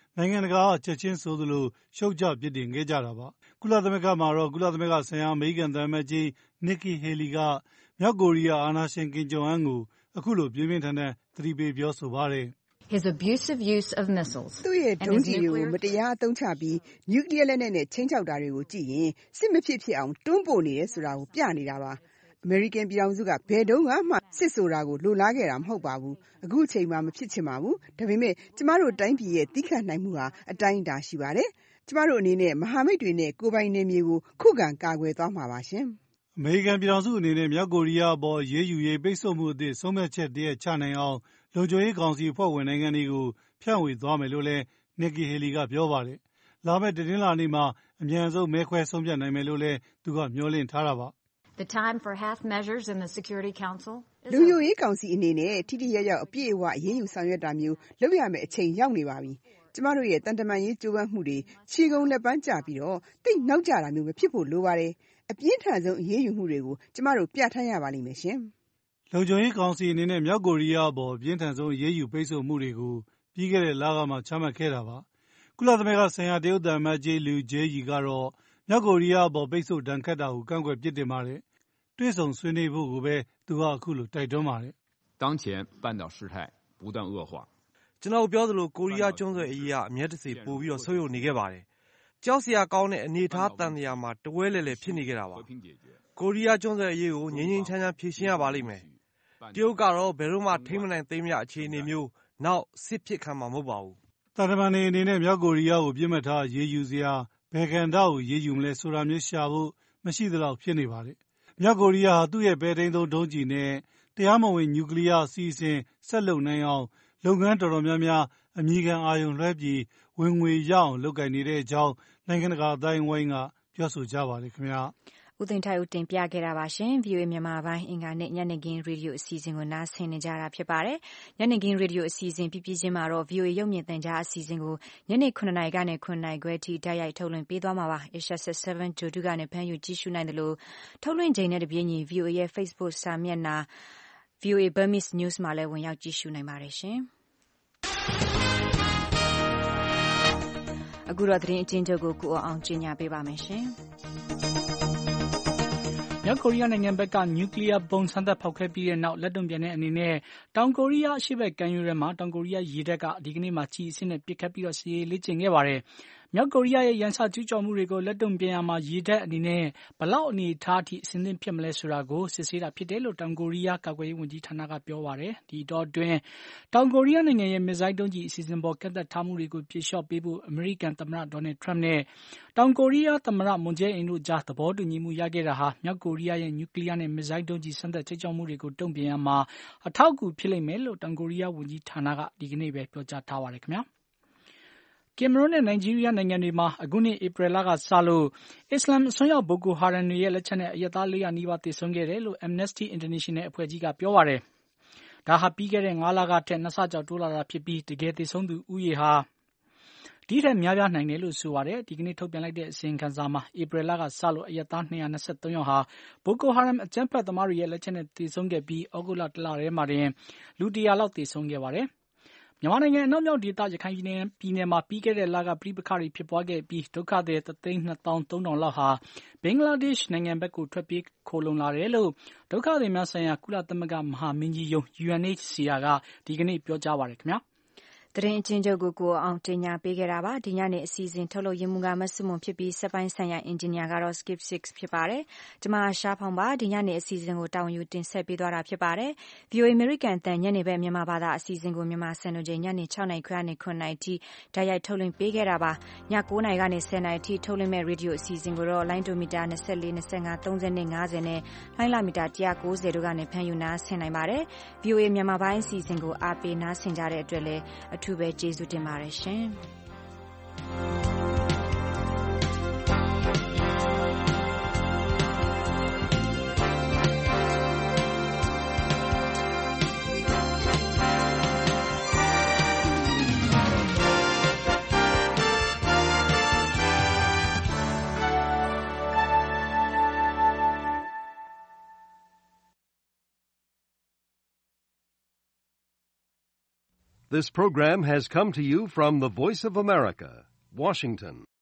နိုင်ငံတကာကချက်ချင်းဆိုသလိုရှုတ်ချပြစ်တင်ခဲ့ကြတာပါကုလသမဂ္ဂမှာတော့ကုလသမဂ္ဂဆိုင်ရာအမေရိကန်သံအမတ်ကြီး Nikki Haley ကမြောက်ကိုရီးယားအာဏာရှင်ကင်ဂျုံအန်းကိုအခုလိုပြင်းပြင်းထန်ထန်သတိပေးပြောဆိုပါတယ် His abusive use of missiles သူ့ရဲ့ဒုံးကျည်တွေကိုမတရားအသုံးချပြီးနျူကလ িয়ার လက်နက်နဲ့ချင်းချောက်တာတွေကိုကြည့်ရင်စစ်မဖြစ်ဖြစ်အောင်တွန်းပို့နေတယ်ဆိုတာကိုပြနေတာပါအမေရိကန်ပြည်ထောင်စုကဘယ်တုန်းကမှစစ်ဆိုတာကိုလိုလားခဲ့တာမဟုတ်ပါဘူးအခုအချိန်မှမဖြစ်ချင်ပါဘူးဒါပေမဲ့ကျမတို့တိုင်းပြည်ရဲ့တိခတ်နိုင်မှုဟာအတိုင်းအတာရှိပါတယ်ကျမတို့အနေနဲ့မဟာမိတ်တွေနဲ့ကိုယ်ပိုင်နယ်မြေကိုခုခံကာကွယ်သွားမှာပါရှင်အမေရိကန်ပြည်ထောင်စုအနေနဲ့မြောက်ကိုရီးယားအပေါ်ရေးယူရေးပိတ်ဆို့မှုအသစ်ဆုံးဖြတ်ချက်တည်းချနိုင်အောင်လုံခြုံရေးကောင်စီအဖွဲ့ဝင်နိုင်ငံတွေကိုဖြန့်ဝေသွားမယ်လို့လည်း Nikki Haley ကပြောပါတယ်လာမယ့်တနင်္လာနေ့မှာအမြန်ဆုံးမဲခွဲဆုံးဖြတ်နိုင်မယ်လို့လည်းသူကမျှော်လင့်ထားတာပါ The time for half measures in the Security Council လုံခြုံရေးကောင်စီအနေနဲ့ထိထိရောက်ရောက်အပြည့်အဝအရေးယူဆောင်ရွက်တာမျိုးလုပ်ရမယ့်အချိန်ရောက်နေပါပြီကျမတို့ရဲ့တန်တမာရေးကြိုးပမ်းမှုတွေခြေကုန်လက်ပန်းကျပြီးတော့တိတ်နောက်ကျတာမျိုးမဖြစ်ဖို့လိုပါတယ်အပြင်းထန်ဆုံးအရေးယူမှုတွေကိုကျမတို့ပြဋ္ဌာန်းရပါလိမ့်မယ်ရှင်လုံခြုံရေးကောင်စီအနေနဲ့မြောက်ကိုရီးယားအပေါ်အပြင်းထန်ဆုံးအရေးယူပိတ်ဆို့မှုတွေကိုပြီးခဲ့တဲ့လကမှချမှတ်ခဲ့တာပါကုလသမဂ္ဂဆိုင်ရာတရုတ်သံအမတ်ကြီးလူဂျေယီကတော့မြောက်ကိုရီးယားအပေါ်ပိတ်ဆို့ဒဏ်ခတ်တာကိုကန့်ကွက်ပြစ်တင်ပါတယ်တွေ့ဆုံဆွေးနွေးဖို့ကိုပဲသူကအခုလိုတိုက်တွန်းပါတယ်当前半岛事态不断恶化ကျွန်တော်ပြောသလိုကိုရီးယားကျွန်းဆွယ်အရေးအမျက်တစေပို့ပြီးတော့ဆုပ်ယုပ်နေခဲ့ပါတယ်ကြောက်စရာကောင်းတဲ့အနေအထားတန်တရားမှာတဝဲလဲလဲဖြစ်နေခဲ့တာပါကိုရီးယားကျွန်းဆွယ်အရေးကိုငြိမ်းငြိမ်းချမ်းချမ်းဖြေရှင်းရပါလိမ့်မယ်တရုတ်ကတော့ဘယ်တော့မှထိမ့်မနိုင်သိမ်းမရအခြေအနေမျိုးနောက်စစ်ဖြစ်ခံမှာမဟုတ်ပါဘူးတာတမန်နေအနေနဲ့မြောက်ကိုရီးယားကိုပြစ်မှတ်ထားရေးယူစရာဘယ်ကန်တာကိုရေးယူမလဲဆိုတာမျိုးရှာဖို့မရှိသလောက်ဖြစ်နေပါတယ်မြောက်ကိုရီးယားဟာသူ့ရဲ့ပဲထိန်းသုံးဒုံးကျည်နဲ့တရားမဝင်နျူကလ িয়ার အစီအစဉ်ဆက်လုပ်နိုင်အောင်လုပ်ငန်းတော်တော်များများအမြဲတမ်းအာရုံလွှဲပြီးဝင်ငွေရအောင်လုပ်ကိုင်နေတဲ့အကြောင်းနိုင်ငံတကာအတိုင်းအဝိုင်းကပြောဆိုကြပါတယ်ခင်ဗျာဦးသိန်းထိုက်ဦးတင်ပြခဲ့တာပါရှင် ဗွီအိုအေ မြန်မာပိုင်းအင်္ဂါနေ့ညနေခင်းရေဒီယိုအစီအစဉ်ကိုနားဆင်နေကြတာဖြစ်ပါတယ်ညနေခင်းရေဒီယိုအစီအစဉ်ပြပြချင်းမှာတော့ ဗွီအိုအေ ရုပ်မြင်သံကြားအစီအစဉ်ကိုညနေခုနှစ်နာရီကနေခုနှစ်နာရီခွဲထိတိုက်ရိုက်ထုတ်လွှင့်ပေးသွားမှာပါ Asia ဆယ့်ဆဗန် ဂျိုတူကနေဖမ်းယူကြည့်ရှုနိုင်တယ်လို့ထုတ်လွှင့်ချိန်နဲ့တပြေးညီ ဗွီအိုအေ ရဲ့ Facebook စာမျက်နှာ ဗွီအိုအေ Burmese News မှာလည်းဝင်ရောက်ကြည့်ရှုနိုင်ပါတယ်ရှင်အခုတော့သတင်းအကျဉ်းချုပ်ကိုကိုအောင်ကျင်းညာပေးပါမယ်ရှင်မြောက်ကိုရီးယားနိုင်ငံဘက်ကနျူကလ িয়ার ပုံစံသက်ဖောက်ခွဲပြီးတဲ့နောက်လက်တုံ့ပြန်တဲ့အနေနဲ့တောင်ကိုရီးယားအရှေ့ဘက်ကမ်းရိုးထဲမှာတောင်ကိုရီးယားရေတပ်ကဒီကနေ့မှကြီးအစ်နဲ့ပစ်ခတ်ပြီးတော့စစ်ရေးလေ့ကျင့်ခဲ့ပါတယ်မြောက်ကိုရီးယားရဲ့ရန်စကျူးကျော်မှုတွေကိုလက်တုံ့ပြန်ရမှာရေတပ်အနေနဲ့ဘလောက်အနေထားအထိအဆင်သင့်ဖြစ်မလဲဆိုတာကိုစစ်ဆေးတာဖြစ်တယ်လို့တောင်ကိုရီးယားကာကွယ်ရေးဝန်ကြီးဌာနကပြောပါတယ်ဒီတော့အတွင်းတောင်ကိုရီးယားနိုင်ငံရဲ့မစ်ဇိုင်းဒုံးကျည်အစီအစဉ်ပေါ်ကန့်သက်ထားမှုတွေကိုဖြေလျှော့ပေးဖို့အမေရိကန်သမ္မတဒေါ်နယ်ထရမ့်နဲ့တောင်ကိုရီးယားသမ္မတမွန်ဂျေအင်တို့ကြားသဘောတူညီမှုရခဲ့တာဟာမြောက်ကိုရီးယားရဲ့နျူကလ িয়ার နဲ့မစ်ဇိုင်းဒုံးကျည်စမ်းသပ်ချိတ်ချောက်မှုတွေကိုတုံ့ပြန်ရမှာအထောက်အကူဖြစ်လိမ့်မယ်လို့တောင်ကိုရီးယားဝန်ကြီးဌာနကဒီကနေ့ပဲပြောကြားထားပါတယ်ခင်ဗျာကင်မရွန်နဲ့နိုင်ဂျီးရီးယားနိုင်ငံတွေမှာအခုနှစ်ဧပြီလကစလို့အစ္စလာမ်အစွန်းရောက်ဘိုကိုဟာရမ်တွေရဲ့လက်ချက်နဲ့အရပ်သားလေးရာနီးပါးသေဆုံးခဲ့တယ်လို့ Amnesty International အဖွဲ့ကြီးကပြောပါတယ်။ဒါဟာပြီးခဲ့တဲ့ငါးလကထက်နှစ်ဆကျော်တိုးလာတာဖြစ်ပြီးတကယ်သေဆုံးသူဦးရေဟာဒီထက်များပြားနိုင်တယ်လို့ဆိုပါတယ်။ဒီကနေ့ထုတ်ပြန်လိုက်တဲ့အစီရင်ခံစာမှာဧပြီလကစလို့အရပ်သားနှစ်ရာနှစ်ဆယ့်သုံးယောက်ဟာဘိုကိုဟာရမ်အကြမ်းဖက်သမားတွေရဲ့လက်ချက်နဲ့သေဆုံးခဲ့ပြီးဩဂုတ်လတလထဲမှာတင်လူတရာလောက်သေဆုံးခဲ့ပါတယ်။မြန်မာနိုင်ငံအနောက်မြောက်ဒေသရခိုင်ပြည်နယ်ပြည်နယ်မှာပြီးခဲ့တဲ့လကပြိပခါတွေဖြစ်ပွားခဲ့ပြီးဒုက္ခသည်တသိန်းနှစ်သောင်းသုံးထောင်လောက်ဟာဘင်္ဂလားဒေ့ရှ်နိုင်ငံဘက်ကိုထွက်ပြေးခိုလုံလာတယ်လို့ဒုက္ခသည်များဆိုင်ရာကုလသမဂ္ဂမဟာမင်းကြီးရုံး ယူအန်အိတ်စီအာ ကဒီကနေ့ပြောကြားပါတယ်ခင်ဗျာသတင်းအချင်းချုပ်ကိုကိုအောင်တင်ညာပေးခဲ့တာပါဒီညနေအစီအစဉ်ထုတ်လုပ်ရင်းမှုကမဆုမွန်ဖြစ်ပြီးစက်ပိုင်းဆိုင်ရာအင်ဂျင်နီယာကတော့ Skip Six ဖြစ်ပါတယ်ကျွန်မရှားဖောင်ပါဒီညနေအစီအစဉ်ကိုတာဝန်ယူတင်ဆက်ပေးသွားတာဖြစ်ပါတယ် ဗွီအိုအေ American အသံညနေဘက်မြန်မာဘာသာအစီအစဉ်ကိုမြန်မာစံတော်ချိန်ညနေခြောက်နာရီခွဲကနေခုနှစ်နာရီထိတိုက်ရိုက်ထုတ်လွှင့်ပေးခဲ့တာပါညကိုးနာရီကနေဆယ်နာရီထိထုတ်လွှင့်မဲ့ရေဒီယိုအစီအစဉ်ကိုတော့လိုင်းဒိုမီတာနှစ်၄ ၂၅ ၃၀နဲ့၅၀နဲ့လိုင်းလာမီတာ၁၉၀တို့ကနေဖမ်းယူနားဆင်နိုင်ပါတယ် ဗွီအိုအေ မြန်မာပိုင်းအစီအစဉ်ကိုအားပေးနားဆင်ကြတဲ့အတွက်လည်းအထူးပဲကျေးဇူးတင်ပါတယ်ရှင် This program has come to you from the Voice of America, Washington.